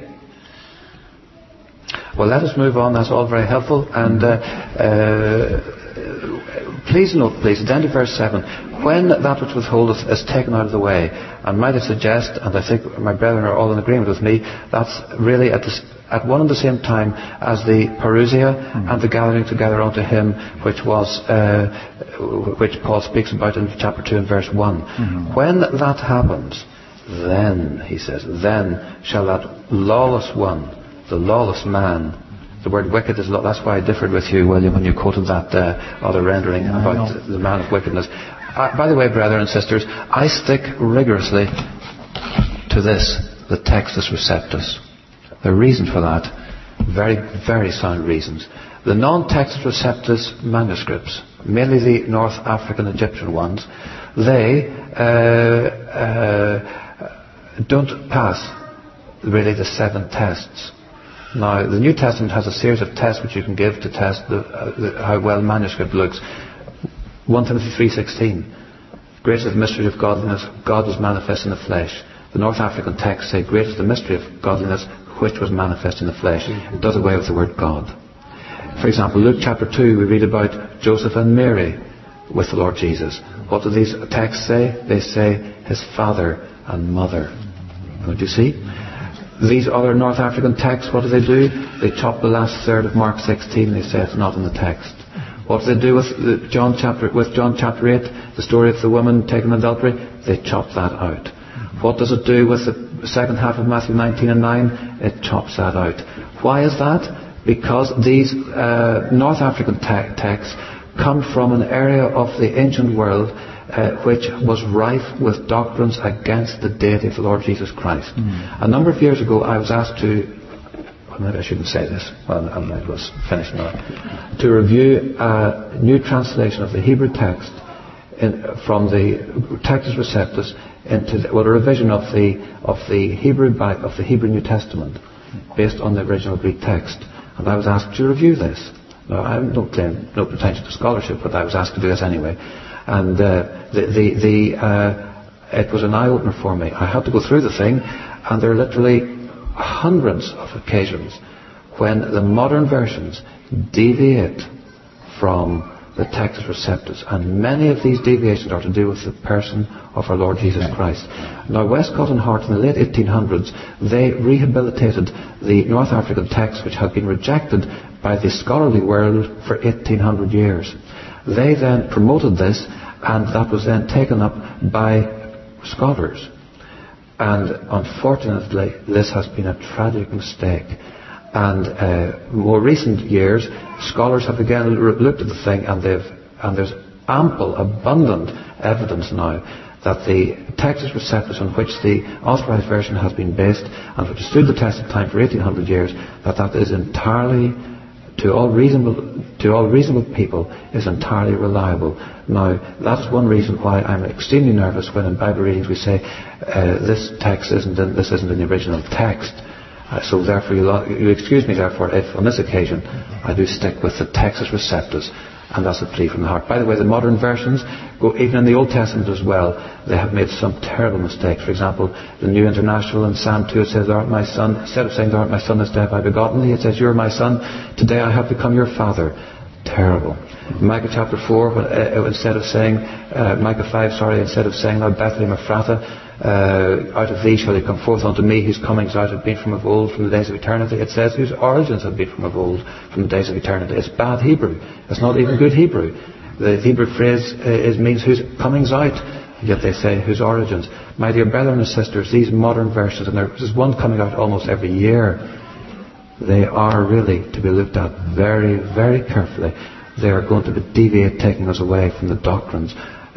Well, let us move on. That's all very helpful. And uh, uh, please note, please, at the end of verse seven, when that which withholdeth is taken out of the way. And might I suggest, and I think my brethren are all in agreement with me, that's really at, the, at one and the same time as the parousia mm-hmm. and the gathering together unto him, which was, uh, which Paul speaks about in chapter two and verse one. Mm-hmm. When that happens, then, he says, then shall that lawless one, the lawless man, the word wicked is, that's why I differed with you, William, when you quoted that uh, other rendering yeah, about the man of wickedness. Uh, by the way, brethren and sisters, I stick rigorously to this, the Textus Receptus. The reason for that, very, very sound reasons. The non-Textus Receptus manuscripts, mainly the North African Egyptian ones, they uh, uh, don't pass really the seven tests. Now, the New Testament has a series of tests which you can give to test the, uh, the, how well manuscript looks. First Timothy three sixteen. Great is the mystery of godliness. God was manifest in the flesh. The North African texts say, great is the mystery of godliness, which was manifest in the flesh. It does away with the word God. For example, Luke chapter two, we read about Joseph and Mary with the Lord Jesus. What do these texts say? They say his father and mother. Don't you see? These other North African texts, what do they do? They chop the last third of Mark sixteen. They say it's not in the text. What do they do with the John chapter with John chapter eight, the story of the woman taken in adultery? They chop that out. What does it do with the second half of Matthew nineteen and nine? It chops that out. Why is that? Because these uh, North African te- texts come from an area of the ancient world Uh, which was rife with doctrines against the deity of the Lord Jesus Christ. Mm. A number of years ago, I was asked to, well, maybe I shouldn't say this, well, I was finished now, to review a new translation of the Hebrew text in, from the Textus Receptus into, the, well, a revision of the of the Hebrew of the Hebrew New Testament based on the original Greek text. And I was asked to review this. Now, I don't claim no pretension to scholarship, but I was asked to do this anyway. And uh, the, the, the, uh, it was an eye-opener for me. I had to go through the thing, and there are literally hundreds of occasions when the modern versions deviate from the Textus Receptus, and many of these deviations are to do with the person of our Lord Jesus Christ. Now, Westcott and Hart in the late eighteen hundreds, they rehabilitated the North African text which had been rejected by the scholarly world for eighteen hundred years. They then promoted this, and that was then taken up by scholars. And unfortunately, this has been a tragic mistake. And uh, more recent years, scholars have again looked at the thing, and they've and there's ample, abundant evidence now that the Textus Receptus on which the Authorized Version has been based, and which has stood the test of time for eighteen hundred years, that that is entirely, to all reasonable to all reasonable people, is entirely reliable. Now, that's one reason why I'm extremely nervous when in Bible readings we say uh, this text isn't in, this isn't in the original text. Uh, so therefore, you, you excuse me therefore if on this occasion I do stick with the Textus Receptus, and that's a plea from the heart. By the way, the modern versions, go, even in the Old Testament as well, they have made some terrible mistakes. For example, the New International in Psalm two, it says, "Thou art my son." Instead of saying, "Thou art my son, this day have I begotten thee," it says, "You are my son, today I have become your father." Terrible. In Micah chapter four, when, uh, instead of saying, uh, Micah five, sorry, instead of saying, "Thou Bethlehem Ephrathah, uh, out of thee shall he come forth unto me, whose comings out have been from of old, from the days of eternity," it says, "whose origins have been from of old, from the days of eternity." It's bad Hebrew. It's not even good Hebrew. The Hebrew phrase uh, is, means whose comings out yet they say whose origins. My dear brethren and sisters, these modern versions, and there's one coming out almost every year, they are really to be looked at very, very carefully. They are going to be deviate, taking us away from the doctrines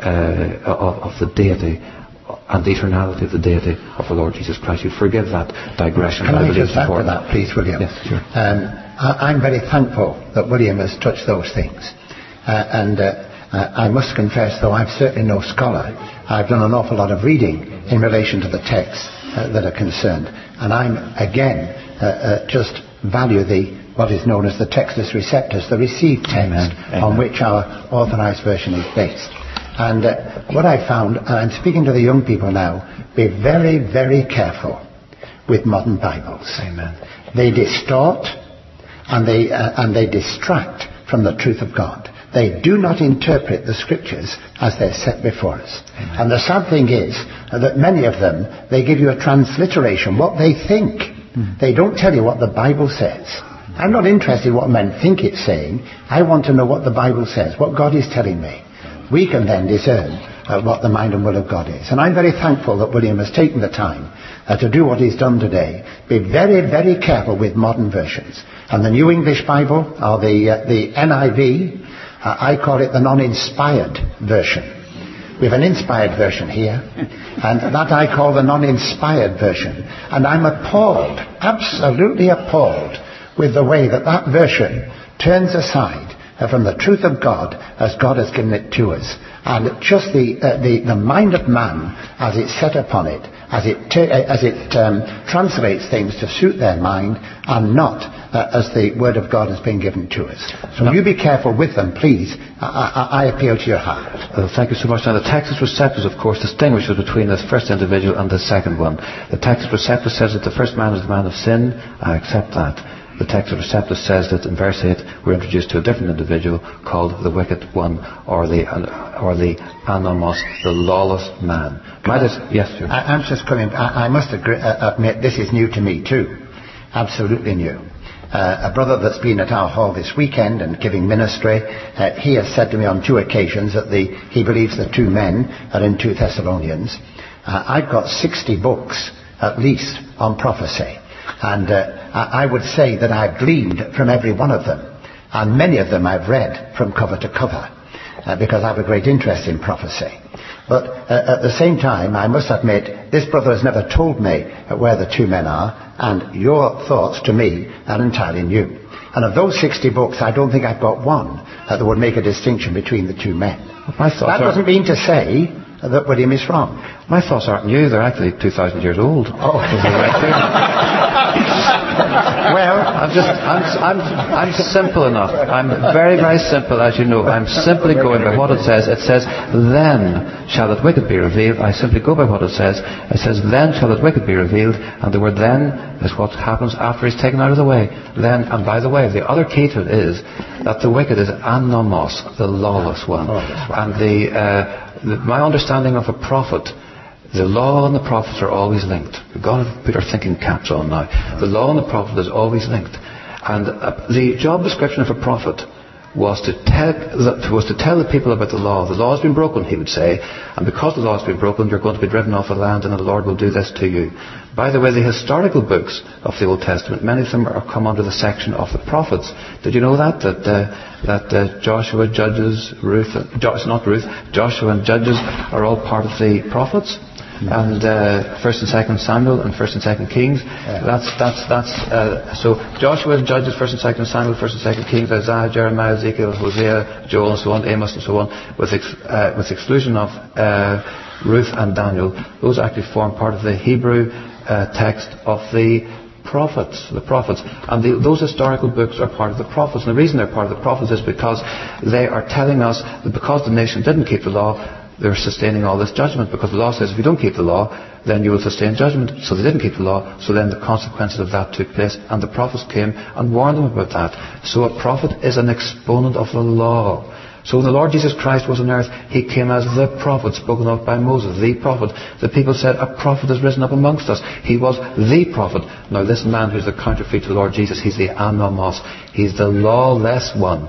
uh, of, of the deity and the eternality of the deity of the Lord Jesus Christ. You forgive that digression. Can I, I just add to important. that, please, William? Yes, sure. Um, I, I'm very thankful that William has touched those things. Uh, and uh, uh, I must confess, though I'm certainly no scholar, I've done an awful lot of reading in relation to the texts uh, that are concerned. And I'm, again, uh, uh, just value the what is known as the Textus Receptus, the received text, Amen. Amen. On which our authorized version is based. And uh, what I found, and I'm speaking to the young people now, be very, very careful with modern Bibles. Amen. They distort and they uh, and they distract from the truth of God. They do not interpret the Scriptures as they're set before us. Amen. And the sad thing is uh, that many of them, they give you a transliteration, what they think. Mm. They don't tell you what the Bible says. I'm not interested in what men think it's saying. I want to know what the Bible says, what God is telling me. We can then discern uh, what the mind and will of God is. And I'm very thankful that William has taken the time uh, to do what he's done today. Be very, very careful with modern versions. And the New English Bible, or the, uh, the N I V, uh, I call it the non-inspired version. We have an inspired version here, and that I call the non-inspired version. And I'm appalled, absolutely appalled, with the way that that version turns aside from the truth of God as God has given it to us. And just the uh, the, the mind of man, as it's set upon it, as it ter- as it um, translates things to suit their mind, and not uh, as the Word of God has been given to us. So no. You be careful with them, please. I, I, I appeal to your heart. Well, thank you so much. Now, the Textus Receptus, of course, distinguishes between the first individual and the second one. The Textus Receptus says that the first man is the man of sin. I accept that. The Textus Receptus says that in verse eight we're introduced to a different individual called the wicked one, or the or the anomos, the lawless man. Might it, yes, sir. I, I'm just coming. I, I must agree, uh, admit this is new to me too, absolutely new. Uh, a brother that's been at our hall this weekend and giving ministry, uh, he has said to me on two occasions that the he believes the two men are in two Thessalonians. Uh, I've got sixty books at least on prophecy. And uh, I would say that I've gleaned from every one of them. And many of them I've read from cover to cover, uh, because I have a great interest in prophecy. But uh, at the same time, I must admit, this brother has never told me where the two men are, and your thoughts to me are entirely new. And of those sixty books, I don't think I've got one uh, that would make a distinction between the two men. My thoughts that doesn't mean to say that William is wrong. My thoughts aren't new, they're actually two thousand years old. Oh. Well, I'm just, I'm, I'm, I'm simple enough. I'm very, very simple, as you know. I'm simply going by what it says. It says, then shall that wicked be revealed. I simply go by what it says. It says, then shall that wicked be revealed. And the word then is what happens after he's taken out of the way. Then, and by the way, the other key to it is that the wicked is anomos, the lawless one. Oh, that's right. And the, uh, the, my understanding of a prophet, the law and the prophets are always linked. We've got to put our thinking caps on now. The law and the prophet is always linked. And uh, the job description of a prophet was to tell was to tell the people about the law. The law has been broken, he would say, and because the law has been broken, you're going to be driven off the land, and the Lord will do this to you. By the way, the historical books of the Old Testament, many of them are come under the section of the prophets. Did you know that that uh, that uh, Joshua, Judges, Ruth, uh, jo- not Ruth, Joshua and Judges are all part of the prophets? And uh, First and Second Samuel and First and Second Kings. Yeah. That's that's that's uh, so Joshua, Judges, First and Second Samuel, First and Second Kings, Isaiah, Jeremiah, Ezekiel, Hosea, Joel, and so on, Amos, and so on, with ex, uh, with exclusion of uh, Ruth and Daniel. Those actually form part of the Hebrew uh, text of the prophets, the prophets, and the, those historical books are part of the prophets. And the reason they're part of the prophets is because they are telling us that because the nation didn't keep the law, they're sustaining all this judgment, because the law says if you don't keep the law, then you will sustain judgment. So they didn't keep the law, so then the consequences of that took place, and the prophets came and warned them about that. So a prophet is an exponent of the law. So when the Lord Jesus Christ was on earth, he came as the prophet spoken of by Moses, the prophet. The people said, a prophet has risen up amongst us. He was the prophet. Now this man who's the counterfeit to the Lord Jesus, he's the anomos. He's the lawless one.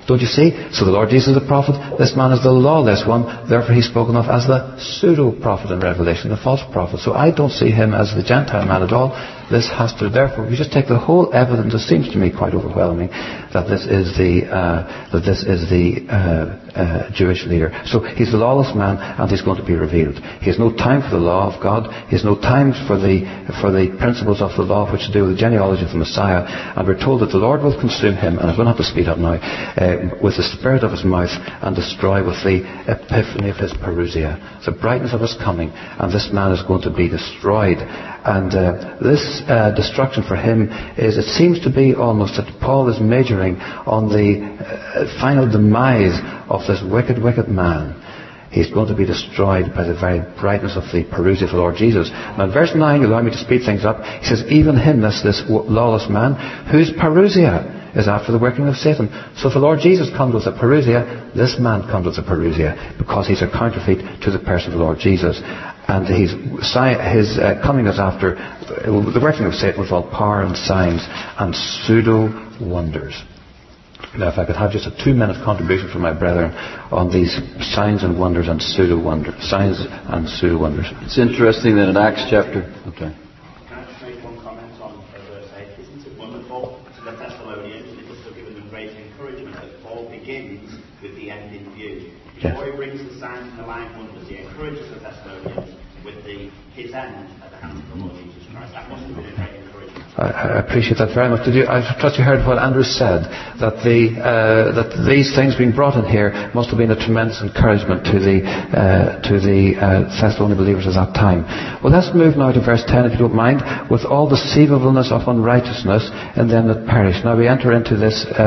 Don't you see? So the Lord Jesus is a prophet. This man is the lawless one. Therefore he's spoken of as the pseudo-prophet in Revelation, the false prophet. So I don't see him as the Gentile man at all. This has to, therefore, if you just take the whole evidence, it seems to me quite overwhelming that this is the uh, that this is the uh, uh, Jewish leader. So he's the lawless man, and he's going to be revealed. He has no time for the law of God. He has no time for the for the principles of the law, which to do with the genealogy of the Messiah. And we're told that the Lord will consume him, and I'm going to have to speed up now, uh, with the spirit of his mouth, and destroy with the epiphany of his parousia, the brightness of his coming, and this man is going to be destroyed. And uh, this uh, destruction for him is, it seems to be almost that Paul is majoring on the uh, final demise of this wicked, wicked man. He's going to be destroyed by the very brightness of the parousia of the Lord Jesus. Now in verse nine, allow me to speed things up, he says, even him, this, this lawless man, whose parousia is after the working of Satan. So if the Lord Jesus comes with a parousia, this man comes with a parousia, because he's a counterfeit to the person of the Lord Jesus. And his, his uh, coming is after the working of Satan with all power and signs and pseudo-wonders. Now, if I could have just a two-minute contribution from my brethren on these signs and wonders and pseudo-wonders. Signs and pseudo-wonders. It's interesting that in Acts chapter... Okay. Can I just make one comment on verse eight? Isn't it wonderful to the Thessalonians? It must have given them great encouragement that Paul begins with the end in view. Before Yes. he brings the signs and the lying wonders, he encourages the Thessalonians with the his end at the hands of the Lord Jesus Christ. That must have been a great encouragement. I, I appreciate that very much. Did you, I trust you heard what Andrew said, that the uh, that these things being brought in here must have been a tremendous encouragement to the uh, to the uh, Thessalonian believers at that time. Well, let's move now to verse ten, if you don't mind, with all deceivableness of unrighteousness in them that perish. Now we enter into this uh,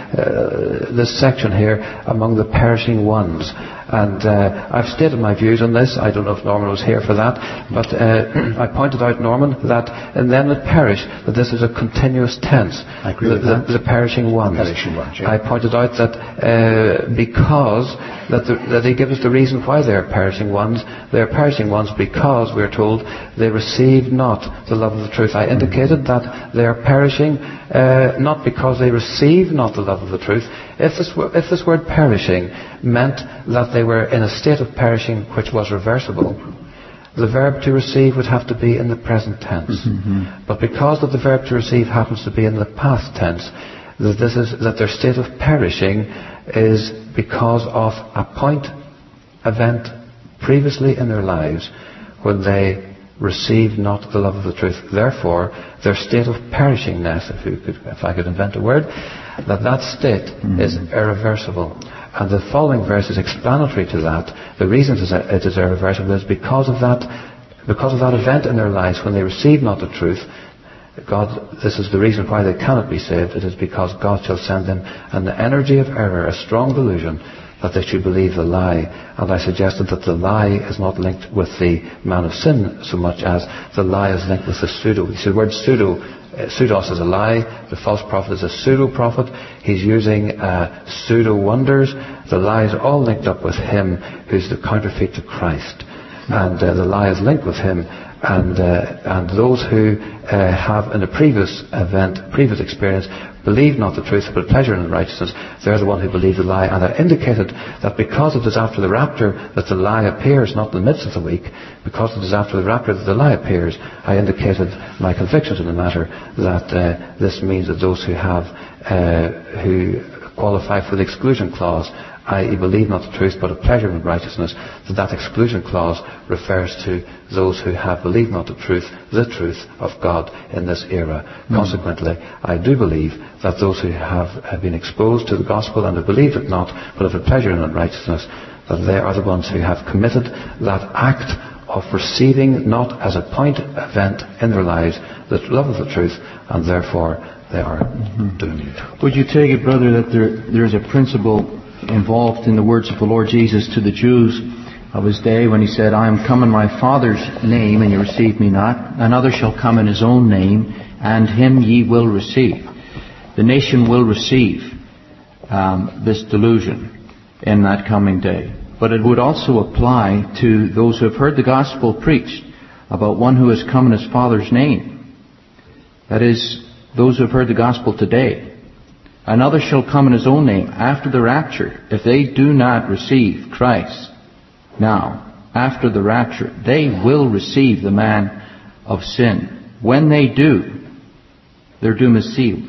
uh, this section here among the perishing ones. And uh, I've stated my views on this. I don't know if Norman was here for that, but uh, I pointed out, Norman, that in them that perish, that this is a continuous tense. I agree the, with that. the, the perishing ones. Perishing ones, yeah. I pointed out that uh, because that, the, that they give us the reason why they are perishing ones. They are perishing ones because we're told they receive not the love of the truth. I indicated that they are perishing uh, not because they receive not the love of the truth. If this, if this word perishing meant that they were in a state of perishing which was reversible, the verb to receive would have to be in the present tense. Mm-hmm. But because that the verb to receive happens to be in the past tense, that this is that their state of perishing is because of a point, event previously in their lives when they received not the love of the truth. Therefore, their state of perishingness, if, you could, if I could invent a word, that that state mm-hmm. is irreversible. And the following verse is explanatory to that. The reason it is irreversible is because of that, because of that event in their lives when they receive not the truth. God, this is the reason why they cannot be saved. It is because God shall send them an energy of error, a strong delusion, that they should believe the lie. And I suggested that the lie is not linked with the man of sin so much as the lie is linked with the pseudo. You see, the word pseudo, uh, pseudos is a lie. The false prophet is a pseudo-prophet. He's using uh, pseudo-wonders. The lie is all linked up with him who's the counterfeit to Christ. And uh, the lie is linked with him. And uh, and those who uh, have in a previous event, previous experience, believe not the truth but pleasure in righteousness, they're the one who believe the lie. And I indicated that because it is after the rapture that the lie appears, not in the midst of the week, because it is after the rapture that the lie appears, I indicated my convictions in the matter that uh, this means that those who have uh, who qualify for the exclusion clause, that is believe not the truth but a pleasure in righteousness, that that exclusion clause refers to those who have believed not the truth, the truth of God in this era. Mm. Consequently, I do believe that those who have, have been exposed to the gospel and have believed it not but have a pleasure in righteousness, that they are the ones who have committed that act of receiving not as a point event in their lives the love of the truth, and therefore they are mm-hmm. doomed. Would you take it, brother, that there there is a principle involved in the words of the Lord Jesus to the Jews of his day when he said, I am come in my Father's name, and ye receive me not. Another shall come in his own name, and him ye will receive. The nation will receive um, this delusion in that coming day. But it would also apply to those who have heard the gospel preached about one who has come in his Father's name. That is, those who have heard the gospel today And others shall come in his own name after the rapture, if they do not receive Christ. Now, after the rapture, they will receive the man of sin. When they do, their doom is sealed.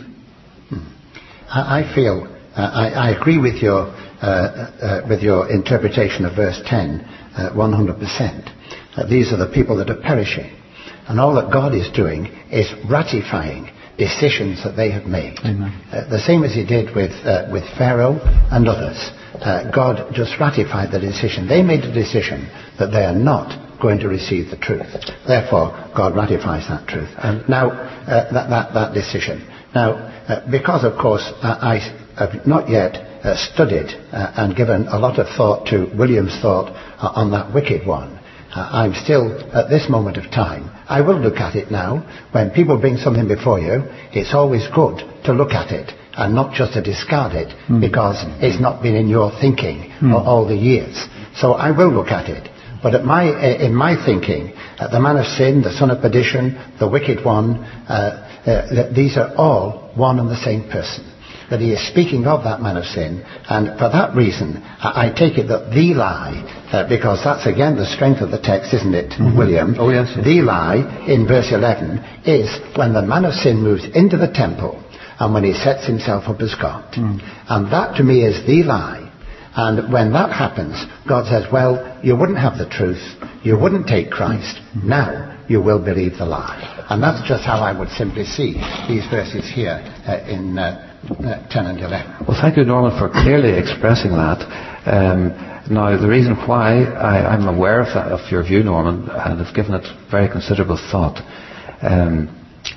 I, I feel, uh, I, I agree with your, uh, uh, with your interpretation of verse ten, uh, one hundred percent. Uh, these are the people that are perishing. And all that God is doing is ratifying decisions that they have made. Uh, the same as he did with, uh, with Pharaoh and others. Uh, God just ratified the decision. They made a decision that they are not going to receive the truth. Therefore, God ratifies that truth. And now, uh, that, that, that decision. Now, uh, because of course uh, I have not yet uh, studied uh, and given a lot of thought to William's thought uh, on that wicked one, uh, I'm still at this moment of time. I will look at it now. When people bring something before you, it's always good to look at it and not just to discard it mm. because it's not been in your thinking mm. all the years. So I will look at it. But at my, in my thinking, uh, the man of sin, the son of perdition, the wicked one, uh, uh, these are all one and the same person. That he is speaking of that man of sin, and for that reason, I, I take it that the lie, uh, because that's again the strength of the text, isn't it, mm-hmm. William? Oh yes, yes. The lie in verse eleven is when the man of sin moves into the temple and when he sets himself up as God. Mm. And that to me is the lie. And when that happens, God says, well, you wouldn't have the truth, you wouldn't take Christ, mm-hmm. now you will believe the lie. And that's just how I would simply see these verses here uh, in uh, uh, ten and eleven. Well, thank you, Norman, for clearly expressing that. Um, now, the reason why I, I'm aware of, that, of your view, Norman, and have given it very considerable thought, um,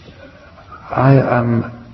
I am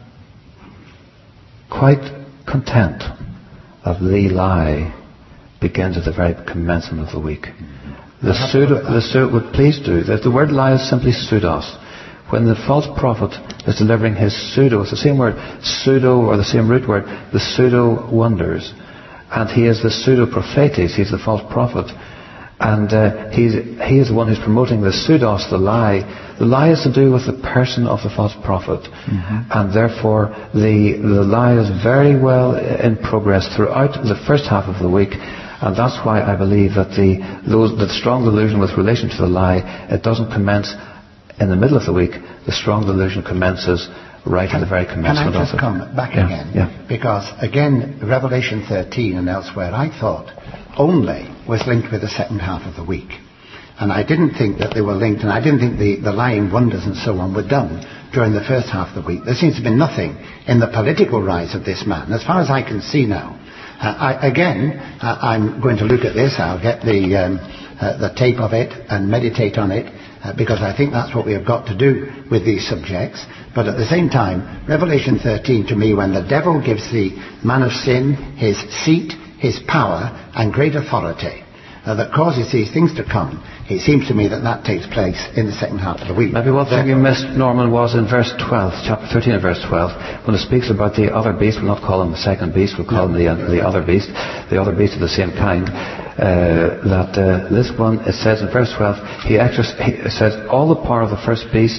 quite content that the lie begins at the very commencement of the week. The pseudo, the pseudo, would please do that. The word lie is simply pseudos. When the false prophet is delivering his pseudo, it's the same word, pseudo, or the same root word, the pseudo wonders. And he is the pseudo prophetes, he's the false prophet. And uh, he's, he is the one who's promoting the pseudos, the lie. The lie is to do with the person of the false prophet. Mm-hmm. And therefore, the, the lie is very well in progress throughout the first half of the week. And that's why I believe that the, those, the strong delusion with relation to the lie, it doesn't commence in the middle of the week. The strong delusion commences right at the very commencement of it. Can I just come back yeah. again? Yeah. Because again, Revelation thirteen and elsewhere, I thought only was linked with the second half of the week. And I didn't think that they were linked, and I didn't think the, the lying wonders and so on were done during the first half of the week. There seems to be nothing in the political rise of this man, as far as I can see now. Uh, I, again, uh, I'm going to look at this. I'll get the, um, uh, the tape of it and meditate on it, uh, because I think that's what we have got to do with these subjects. But at the same time, Revelation thirteen to me, when the devil gives the man of sin his seat, his power and great authority uh, that causes these things to come, it seems to me that that takes place in the second half of the week. Maybe one thing you missed, Norman, was in verse twelve, chapter thirteen and verse twelve, when it speaks about the other beast. We'll not call him the second beast, we'll call him the, uh, the other beast, the other beast of the same kind. Uh, that uh, this one, it says in verse twelve, he, exerc- he it says, all the power of the first beast.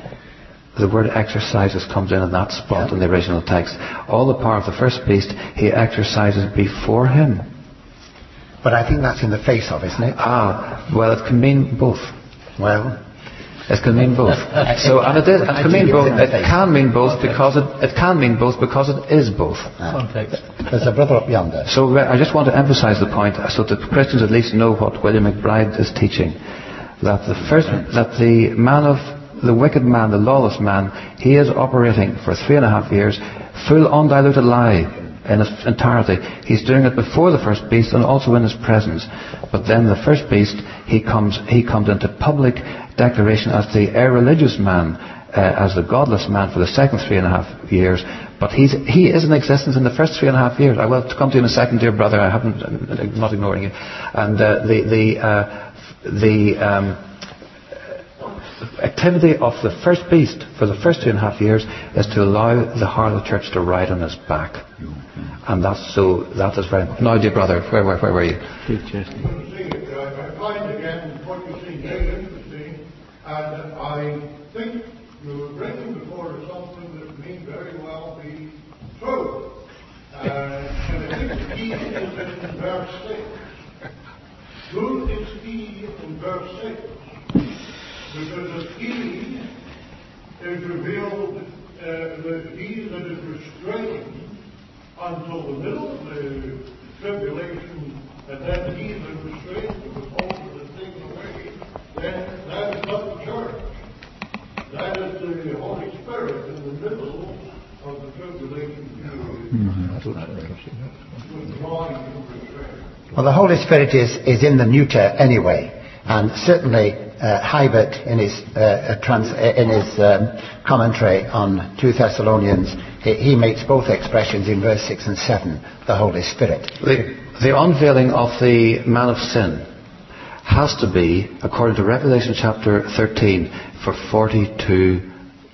The word exercises comes in at that spot yeah. in the original text. All the power of the first beast he exercises before him. But I think that's in the face of, isn't it? Ah, well, it can mean both. Well, it can mean both. so, and it is. It can mean both. It can mean both because it. It can mean both because it is both. Context. There's a brother up yonder. So I just want to emphasise the point, so that Christians at least know what William McBride is teaching. That the first, that the man of the wicked man, the lawless man, he is operating for three and a half years, full undiluted lie in its entirety. He's doing it before the first beast and also in his presence. But then the first beast, he comes he comes into public declaration as the irreligious man, uh, as the godless man for the second three and a half years. But he's, he is in existence in the first three and a half years. I will come to you in a second, dear brother. I haven't, I'm not ignoring you. And uh, the the uh, the um, activity of the first beast for the first two and a half years is to allow the heart of the church to ride on his back. Mm-hmm. And that's so, that is very important. Now, dear brother, where, where, where were you? I find again what you see very interesting, and I think you were bringing before us something that may very well be true. Uh, and I think the key is in verse six. Truth is key in verse six. Because the key is revealed, uh, the key that is restrained until the middle of the tribulation, and then he that is restrained to the culture is taken away, then that is not the church. That is the Holy Spirit in the middle of the tribulation period. Mm-hmm. Well, the Holy Spirit is, is in the neuter anyway, and certainly uh, Hybert in his, uh, trans, in his um, commentary on two Thessalonians, he, he makes both expressions in verse six and seven, the Holy Spirit. The, the unveiling of the man of sin has to be, according to Revelation chapter thirteen, for forty-two,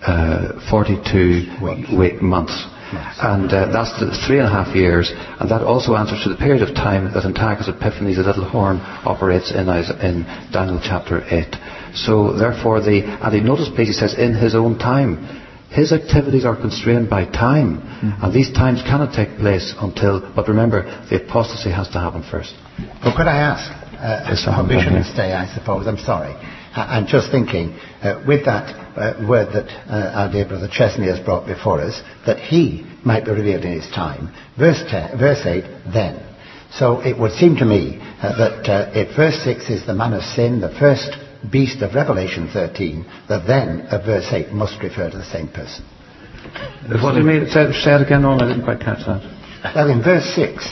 uh, forty-two week, months. Yes. And uh, that's the three and a half years, and that also answers to the period of time that Antiochus Epiphanes, the little horn, operates in, in Daniel chapter eight. So therefore, the and he notice, please, he says, in his own time. His activities are constrained by time, mm-hmm. and these times cannot take place until, but remember, the apostasy has to happen first. Well, could I ask, uh, yes, a permission to stay, I suppose, I'm sorry. I'm just thinking, uh, with that uh, word that uh, our dear brother Chesney has brought before us, that he might be revealed in his time. Verse, ten, verse eight, then. So it would seem to me uh, that uh, if verse six is the man of sin, the first beast of Revelation thirteen, the then of verse eight must refer to the same person. What do you mean? Say, say it again, Ron, I didn't quite catch that. Well, in verse six,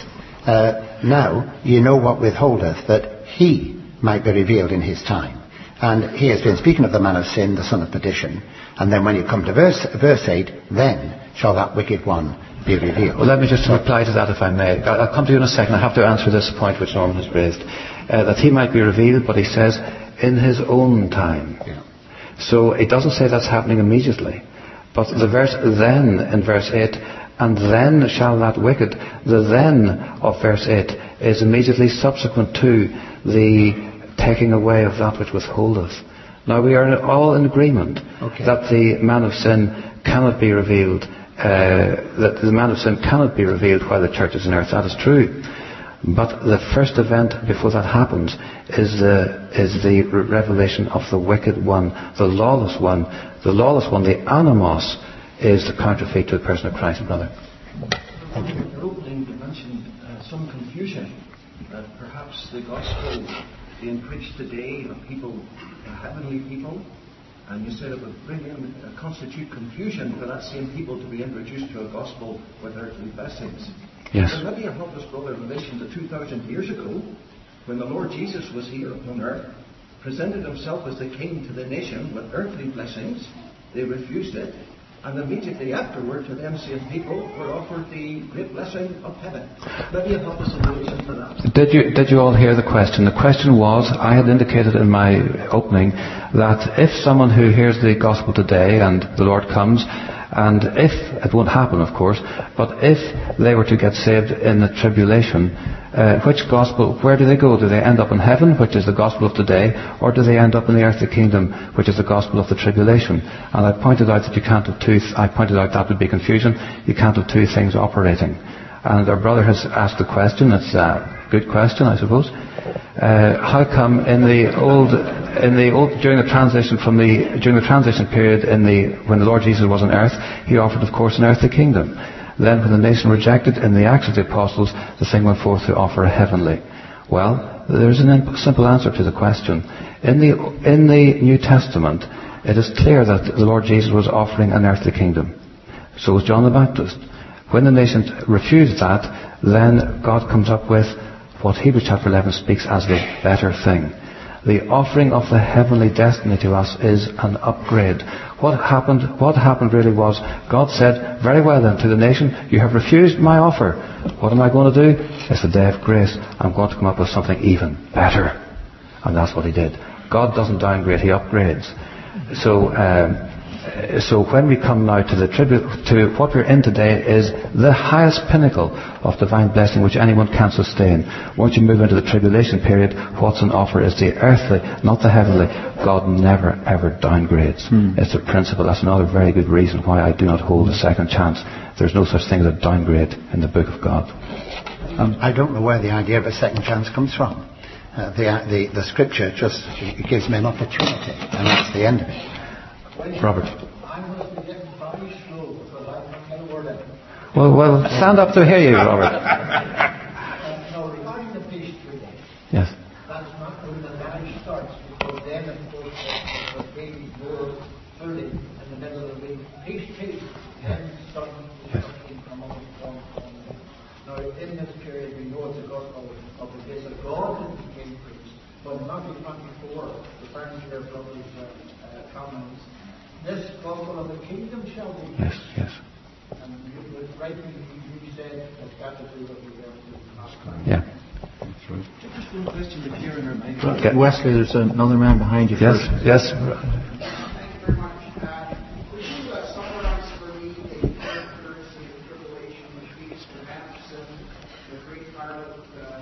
uh, now ye know what withholdeth, that he might be revealed in his time. And he has been speaking of the man of sin, the son of perdition. And then when you come to verse, verse eight, then shall that wicked one be revealed. Well, let me just reply to that, if I may. I'll come to you in a second. I have to answer this point which Norman has raised. Uh, that he might be revealed, but he says, in his own time. Yeah. So it doesn't say that's happening immediately. But the verse then, in verse eight, and then shall that wicked, the then of verse eight is immediately subsequent to the taking away of that which withholdeth. Now we are all in agreement okay. that the man of sin cannot be revealed, uh, that the man of sin cannot be revealed while the church is on earth. That is true. But the first event before that happens is the, is the revelation of the wicked one, the lawless one. The lawless one, the animos, is the counterfeit to the person of Christ, brother. Thank you. In your opening, you mentioned uh, some confusion that perhaps the gospel being preached today of people, uh, heavenly people, and you said it would bring in, uh, constitute confusion for that same people to be introduced to a gospel with earthly blessings. Yes. So maybe you help us, brother, in relation to two thousand years ago, when the Lord Jesus was here upon earth, presented himself as the king to the nation with earthly blessings. They refused it. And immediately afterward, to them same people were offered the great blessing of heaven. Maybe you help us in relation to that. Did you, did you all hear the question? The question was, I had indicated in my opening, that if someone who hears the gospel today and the Lord comes, and if, it won't happen of course, but if they were to get saved in the tribulation, uh, which gospel, where do they go? Do they end up in heaven, which is the gospel of today, or do they end up in the earthly kingdom, which is the gospel of the tribulation? And I pointed out that you can't have two, th- I pointed out that would be confusion, you can't have two things operating. And our brother has asked the question, it's a good question I suppose, uh, how come in the old, in the old, during the transition from the, during the transition period in the, when the Lord Jesus was on earth, he offered of course an earthly kingdom. Then when the nation rejected in the Acts of the Apostles, the thing went forth to offer a heavenly. Well, there's a simple answer to the question. In the, in the New Testament, it is clear that the Lord Jesus was offering an earthly kingdom. So was John the Baptist. When the nation refused that, then God comes up with what Hebrews chapter eleven speaks as the better thing. The offering of the heavenly destiny to us is an upgrade. What happened, what happened really was, God said, very well then, to the nation, you have refused my offer. What am I going to do? It's the day of grace. I'm going to come up with something even better. And that's what he did. God doesn't downgrade, he upgrades. So, um, Uh, so when we come now to the tribu- to what we're in today is the highest pinnacle of divine blessing which anyone can sustain. Once you move into the tribulation period, what's on offer is the earthly, not the heavenly. God never ever downgrades. Hmm. It's a principle. That's another very good reason why I do not hold a second chance. There's no such thing as a downgrade in the book of God. Um, I don't know where the idea of a second chance comes from. Uh, the, the the scripture just it gives me an opportunity, and that's the end of it. Robert. Well, well, stand up to hear you, Robert. Yes. That's not when the marriage starts, because then, of course, the baby more thirty in the middle of the week. Peace, peace. Then starting to come on. Now, in this period, we know it's the gospel of the grace of God that became preached. But in Matthew twenty-four, referring to your brother's uh, comments, this gospel of the kingdom shall be preached. Yes, yes. And you would rightly, you said, it's got to do what we have to. Yeah. That's right. Just one question to clear in our mind. Okay. Wesley, there's another man behind you. Yes, first. yes. Thank you very much. Uh, could you uh, summarize for me the characters of the tribulation, which means perhaps uh, the great harlot? Uh,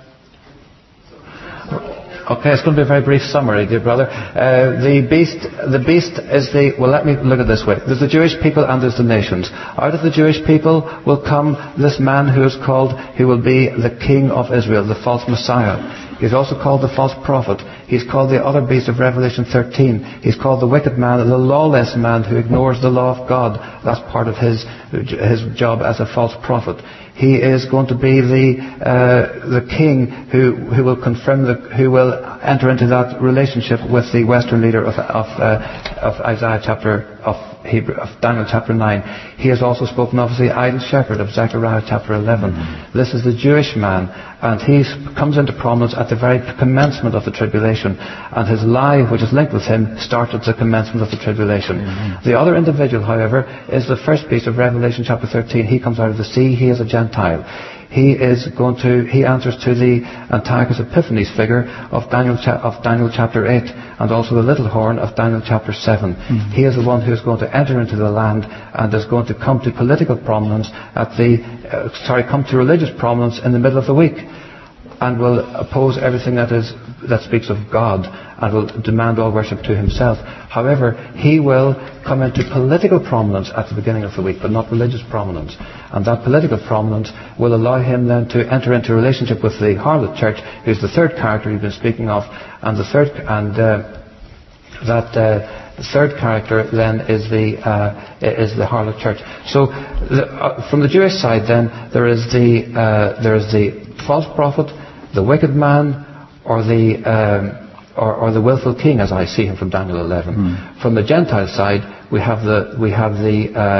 Okay, it's going to be a very brief summary, dear brother. Uh, the beast, the beast is the. Well, let me look at it this way. There's the Jewish people and there's the nations. Out of the Jewish people will come this man who is called, who will be the King of Israel, the false Messiah. He's also called the false prophet. He's called the other beast of Revelation thirteen. He's called the wicked man, the lawless man who ignores the law of God. That's part of his his job as a false prophet. He is going to be the uh, the king who who will confirm the who will enter into that relationship with the Western leader of of, uh, of Isaiah chapter of Hebrew of Daniel chapter nine. He has also spoken of the idle shepherd of Zechariah chapter eleven. Mm-hmm. This is the Jewish man, and he comes into prominence at the very commencement of the tribulation, and his lie, which is linked with him, starts at the commencement of the tribulation. Mm-hmm. The other individual, however, is the first beast of Revelation chapter thirteen. He comes out of the sea. He is a Gentile. He is going to, he answers to the Antiochus Epiphanes figure of Daniel, cha- of Daniel chapter eight, and also the little horn of Daniel chapter seven. Mm-hmm. He is the one who is going to enter into the land and is going to come to political prominence at the, uh, sorry, come to religious prominence in the middle of the week, and will oppose everything that is, that speaks of God, and will demand all worship to himself. However, he will come into political prominence at the beginning of the week, but not religious prominence. And that political prominence will allow him then to enter into a relationship with the harlot church, who's the third character you've been speaking of, and the third, and uh, that uh, the third character then is the uh, is the harlot church. So, the, uh, from the Jewish side, then there is the uh, there is the false prophet, the wicked man, or the um, or, or the willful king, as I see him from Daniel eleven. Mm. From the Gentile side, we have the we have the uh,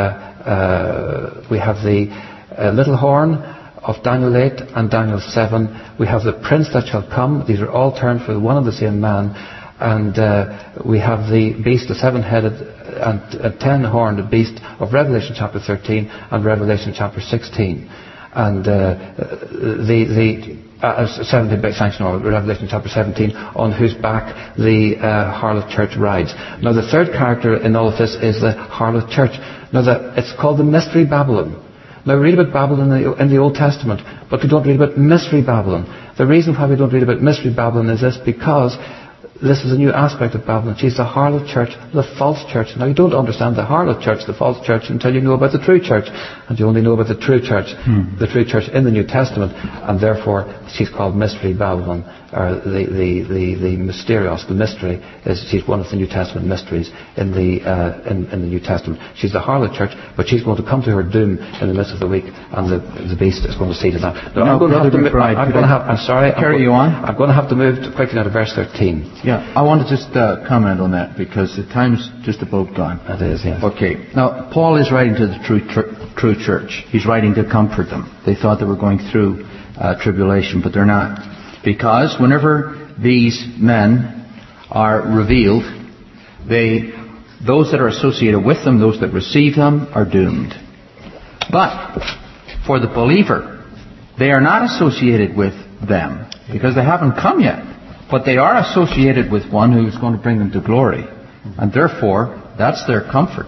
uh, we have the uh, little horn of Daniel eight and Daniel seven. We have the prince that shall come. These are all termed for one and the same man. And uh, we have the beast, the seven-headed and uh, ten-horned beast of Revelation chapter thirteen and Revelation chapter sixteen. And uh, the the uh, seventeen by sanction or Revelation chapter seventeen, on whose back the uh, harlot church rides. Now the third character in all of this is the harlot church. Now the, it's called the Mystery Babylon. Now we read about Babylon in the, in the Old Testament, but we don't read about Mystery Babylon. The reason why we don't read about Mystery Babylon is this: because this is a new aspect of Babylon. She's the harlot church, the false church. Now you don't understand the harlot church, the false church, until you know about the true church. And you only know about the true church, hmm. the true church in the New Testament. And therefore she's called Mystery Babylon, or the, the, the, the mysterios, the mystery. Is she's one of the New Testament mysteries in the, uh, in, in the New Testament. She's the harlot church, but she's going to come to her doom in the midst of the week, and the, the beast is going to see to that. Now, I'm going to have to, I'm, I'm going to have, I'm sorry, carry I'm, you on. I'm going to have to move quickly now to verse thirteen. Yeah, I want to just uh, comment on that because the time's just about gone. It is, yes. Okay. Now, Paul is writing to the true tr- true church. He's writing to comfort them. They thought they were going through uh, tribulation, but they're not. Because whenever these men are revealed, they, those that are associated with them, those that receive them, are doomed. But for the believer, they are not associated with them because they haven't come yet. But they are associated with one who is going to bring them to glory. And therefore, that's their comfort.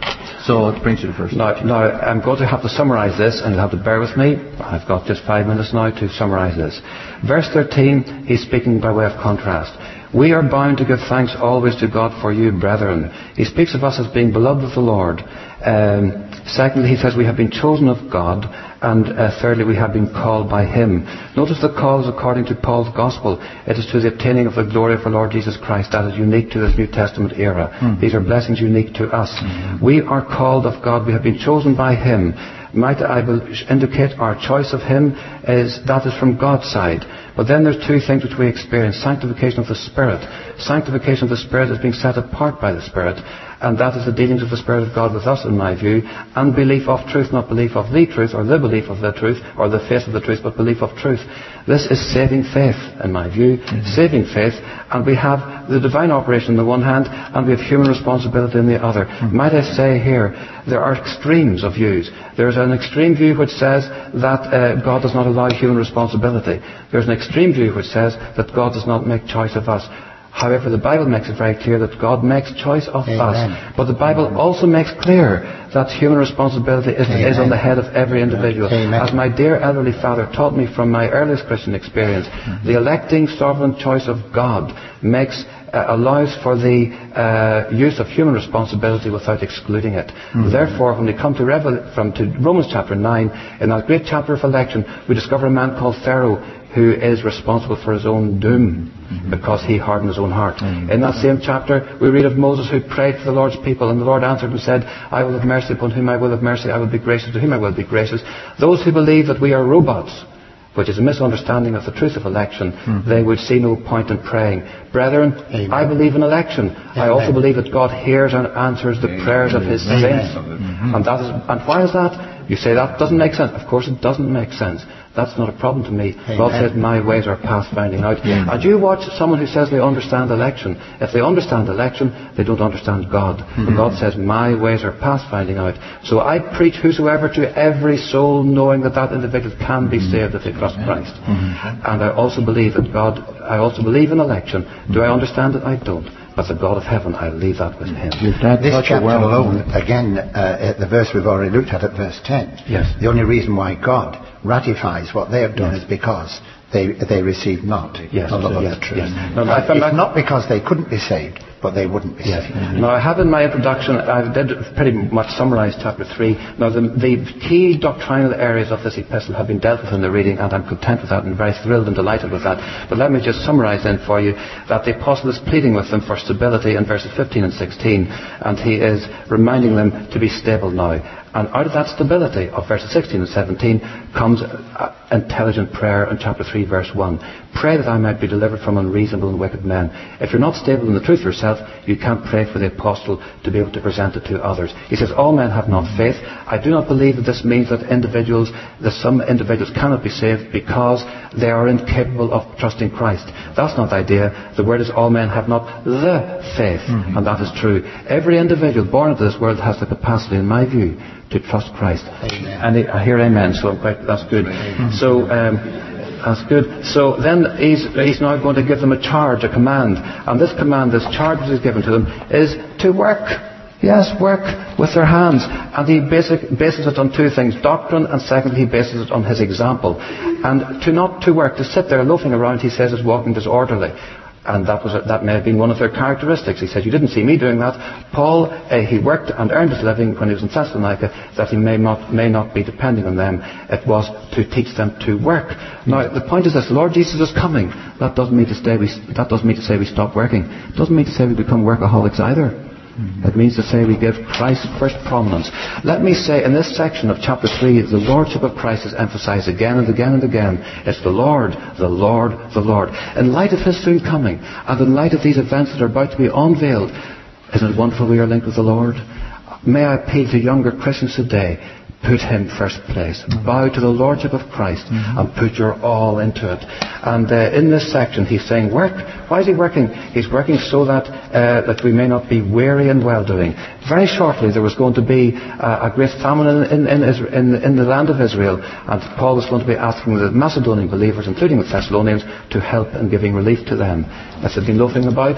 So it brings you to verse Now, now, I'm going to have to summarise this, and you'll have to bear with me. I've got just five minutes now to summarise this. Verse thirteen, he's speaking by way of contrast. We are bound to give thanks always to God for you, brethren. He speaks of us as being beloved of the Lord. Um, secondly, he says we have been chosen of God. And uh, thirdly, we have been called by Him. Notice the call is according to Paul's Gospel. It is to the obtaining of the glory of our Lord Jesus Christ. That is unique to this New Testament era. Mm. These are blessings unique to us. Mm-hmm. We are called of God. We have been chosen by Him. Might I indicate our choice of Him is that is from God's side. But then there's two things which we experience. Sanctification of the Spirit. Sanctification of the Spirit is being set apart by the Spirit. And that is the dealings of the Spirit of God with us, in my view. And belief of truth, not belief of the truth, or the belief of the truth, or the faith of the truth, but belief of truth. This is saving faith, in my view. Mm-hmm. Saving faith. And we have the divine operation on the one hand, and we have human responsibility on the other. Mm-hmm. Might I say here, there are extremes of views. There's an extreme view which says that uh, God does not allow human responsibility. There's an extreme view which says that God does not make choice of us. However, the Bible makes it very clear that God makes choice of Amen. Us. But the Bible Amen. Also makes clear that human responsibility is, is on the head of every individual. Amen. As my dear elderly father taught me from my earliest Christian experience, mm-hmm. the electing sovereign choice of God makes uh, allows for the uh, use of human responsibility without excluding it. Mm-hmm. Therefore, when we come to, Revel- from, to Romans chapter nine, in that great chapter of election, we discover a man called Pharaoh who is responsible for his own doom mm-hmm. because he hardened his own heart. Mm-hmm. In that same chapter, we read of Moses who prayed for the Lord's people, and the Lord answered and said, I will have mercy upon whom I will have mercy, I will be gracious to whom I will be gracious. Those who believe that we are robots, which is a misunderstanding of the truth of election, mm-hmm. they would see no point in praying. Brethren, Amen. I believe in election. Amen. I also believe that God hears and answers the Amen. Prayers of His Amen. Saints. Mm-hmm. And that is, and why is that? You say that doesn't make sense. Of course it doesn't make sense. That's not a problem to me. Amen. God said, my ways are past finding out. Amen. And you watch someone who says they understand election. If they understand election, they don't understand God. Mm-hmm. But God says, my ways are past finding out. So I preach whosoever to every soul, knowing that that individual can be mm-hmm. saved if they trust Christ. Mm-hmm. And I also believe that God, I also believe in election. Do I understand it? I don't. But the God of heaven, I leave that with Him. This chapter well alone, again, uh, the verse we've already looked at, at verse ten. Yes. The only reason why God ratifies what they have done yes. is because they they received not yes. the love of yes. the truth. Yes. No, no, it's not because they couldn't be saved, but they wouldn't be yes. saved. Mm-hmm. Now, I have in my introduction, I did pretty much summarise chapter three. Now, the, the key doctrinal areas of this epistle have been dealt with in the reading, and I'm content with that and very thrilled and delighted with that. But let me just summarise then for you that the apostle is pleading with them for stability in verses fifteen and sixteen, and he is reminding them to be stable now. And out of that stability of verses sixteen and seventeen comes uh, intelligent prayer in chapter three, verse one. Pray that I might be delivered from unreasonable and wicked men. If you're not stable in the truth yourself, you can't pray for the apostle to be able to present it to others. He says, all men have not faith. I do not believe that this means that individuals, that some individuals cannot be saved because they are incapable of trusting Christ. That's not the idea. The word is all men have not the faith. Mm-hmm. And that is true. Every individual born into this world has the capacity, in my view, to trust Christ. Amen. And I hear amen, so I'm quite, that's good. Amen. So, um, that's good. So then he's, he's now going to give them a charge, a command. And this command, this charge that is given to them, is to work. Yes, work with their hands. And he basic, bases it on two things, doctrine, and secondly, he bases it on his example. And to not to work, to sit there loafing around, he says, is walking disorderly. And that was that may have been one of their characteristics. He said, you didn't see me doing that. Paul, uh, he worked and earned his living when he was in Thessalonica, that he may not may not be depending on them. It was to teach them to work. Now, the point is this, the Lord Jesus is coming. That doesn't mean to stay. We, that doesn't mean to say we stop working. It doesn't mean to say we become workaholics either. It means to say we give Christ first prominence. Let me say, in this section of chapter three, the Lordship of Christ is emphasized again and again and again. It's the Lord, the Lord, the Lord. In light of His soon coming, and in light of these events that are about to be unveiled, isn't it wonderful we are linked with the Lord? May I appeal to younger Christians today, put Him first place. Mm-hmm. Bow to the Lordship of Christ mm-hmm. and put your all into it. And uh, in this section he's saying work. Why is he working? He's working so that uh, that we may not be weary in well-doing. Very shortly there was going to be uh, a great famine in, in, in, in, in the land of Israel, and Paul was going to be asking the Macedonian believers, including the Thessalonians, to help in giving relief to them. As they've been loafing about,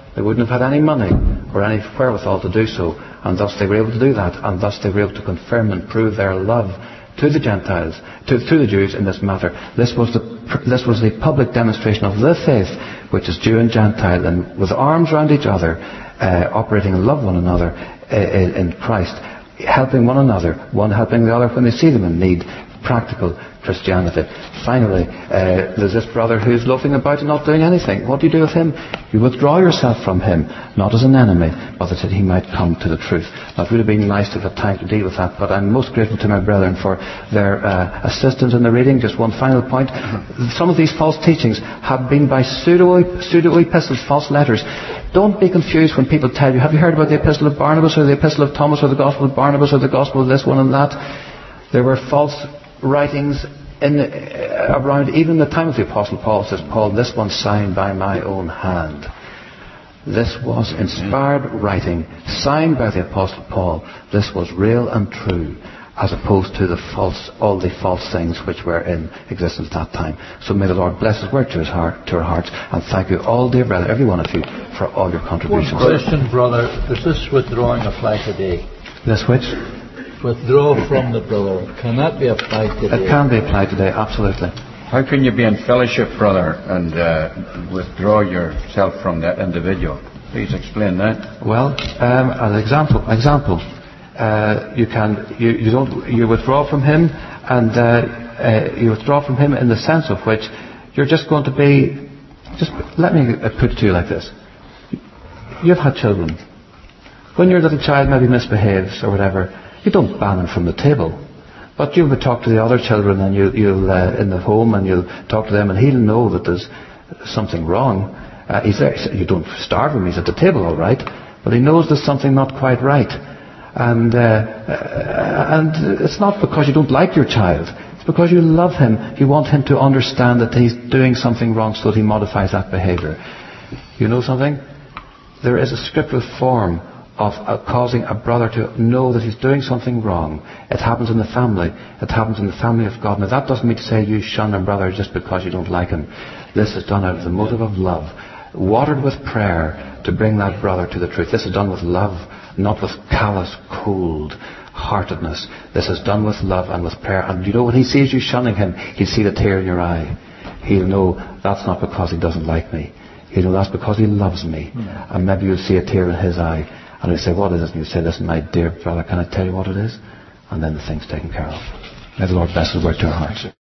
They wouldn't have had any money or any wherewithal to do so, and thus they were able to do that, and thus they were able to confirm and prove their love to the Gentiles, to, to the Jews in this matter. This was the this was the public demonstration of the faith, which is Jew and Gentile, and with arms around each other, uh, operating in love one another uh, in Christ, helping one another, one helping the other when they see them in need. Practical Christianity. Finally, uh, there's this brother who's loafing about and not doing anything. What do you do with him? You withdraw yourself from him, not as an enemy, but that he might come to the truth. Now, it would have been nice to have had time to deal with that, but I'm most grateful to my brethren for their uh, assistance in the reading. Just one final point. Some of these false teachings have been by pseudo, pseudo-epistles, false letters. Don't be confused when people tell you, have you heard about the epistle of Barnabas, or the epistle of Thomas, or the gospel of Barnabas, or the gospel of this one and that? There were false writings in, uh, around even the time of the Apostle Paul. Says Paul, this one signed by my own hand. This was inspired writing, signed by the Apostle Paul. This was real and true, as opposed to the false, all the false things which were in existence at that time. So may the Lord bless His word to His heart, to our hearts, and thank you all, dear brother, every one of you, for all your contributions. One question, brother. Does this withdrawing apply today? This which? Withdraw from the brother. Can that be applied today? It can be applied today, absolutely. How can you be in fellowship, brother, and uh, withdraw yourself from that individual? Please explain that. Well, um, as an example, example, uh, you can you, you don't you withdraw from him, and uh, uh, you withdraw from him in the sense of which you're just going to be. Just let me put it to you like this: you've had children. When your little child maybe misbehaves or whatever, you don't ban him from the table. But you'll talk to the other children, and you, you'll uh, in the home, and you'll talk to them, and he'll know that there's something wrong. Uh, he's there. You don't starve him; he's at the table, all right. But he knows there's something not quite right, and uh, uh, and it's not because you don't like your child. It's because you love him. You want him to understand that he's doing something wrong, so that he modifies that behaviour. You know something? There is a scriptural form of uh, causing a brother to know that he's doing something wrong. It happens in the family. It happens in the family of God. Now that doesn't mean to say you shun a brother just because you don't like him. This is done out of the motive of love, watered with prayer to bring that brother to the truth. This is done with love, not with callous, cold heartedness. This is done with love and with prayer. And you know, when he sees you shunning him, he'll see the tear in your eye. He'll know that's not because he doesn't like me. He'll know that's because he loves me. Mm. And maybe you'll see a tear in his eye. And he'll say, what is it? And you say, listen, my dear brother, can I tell you what it is? And then the thing's taken care of. May the Lord bless His word to our hearts.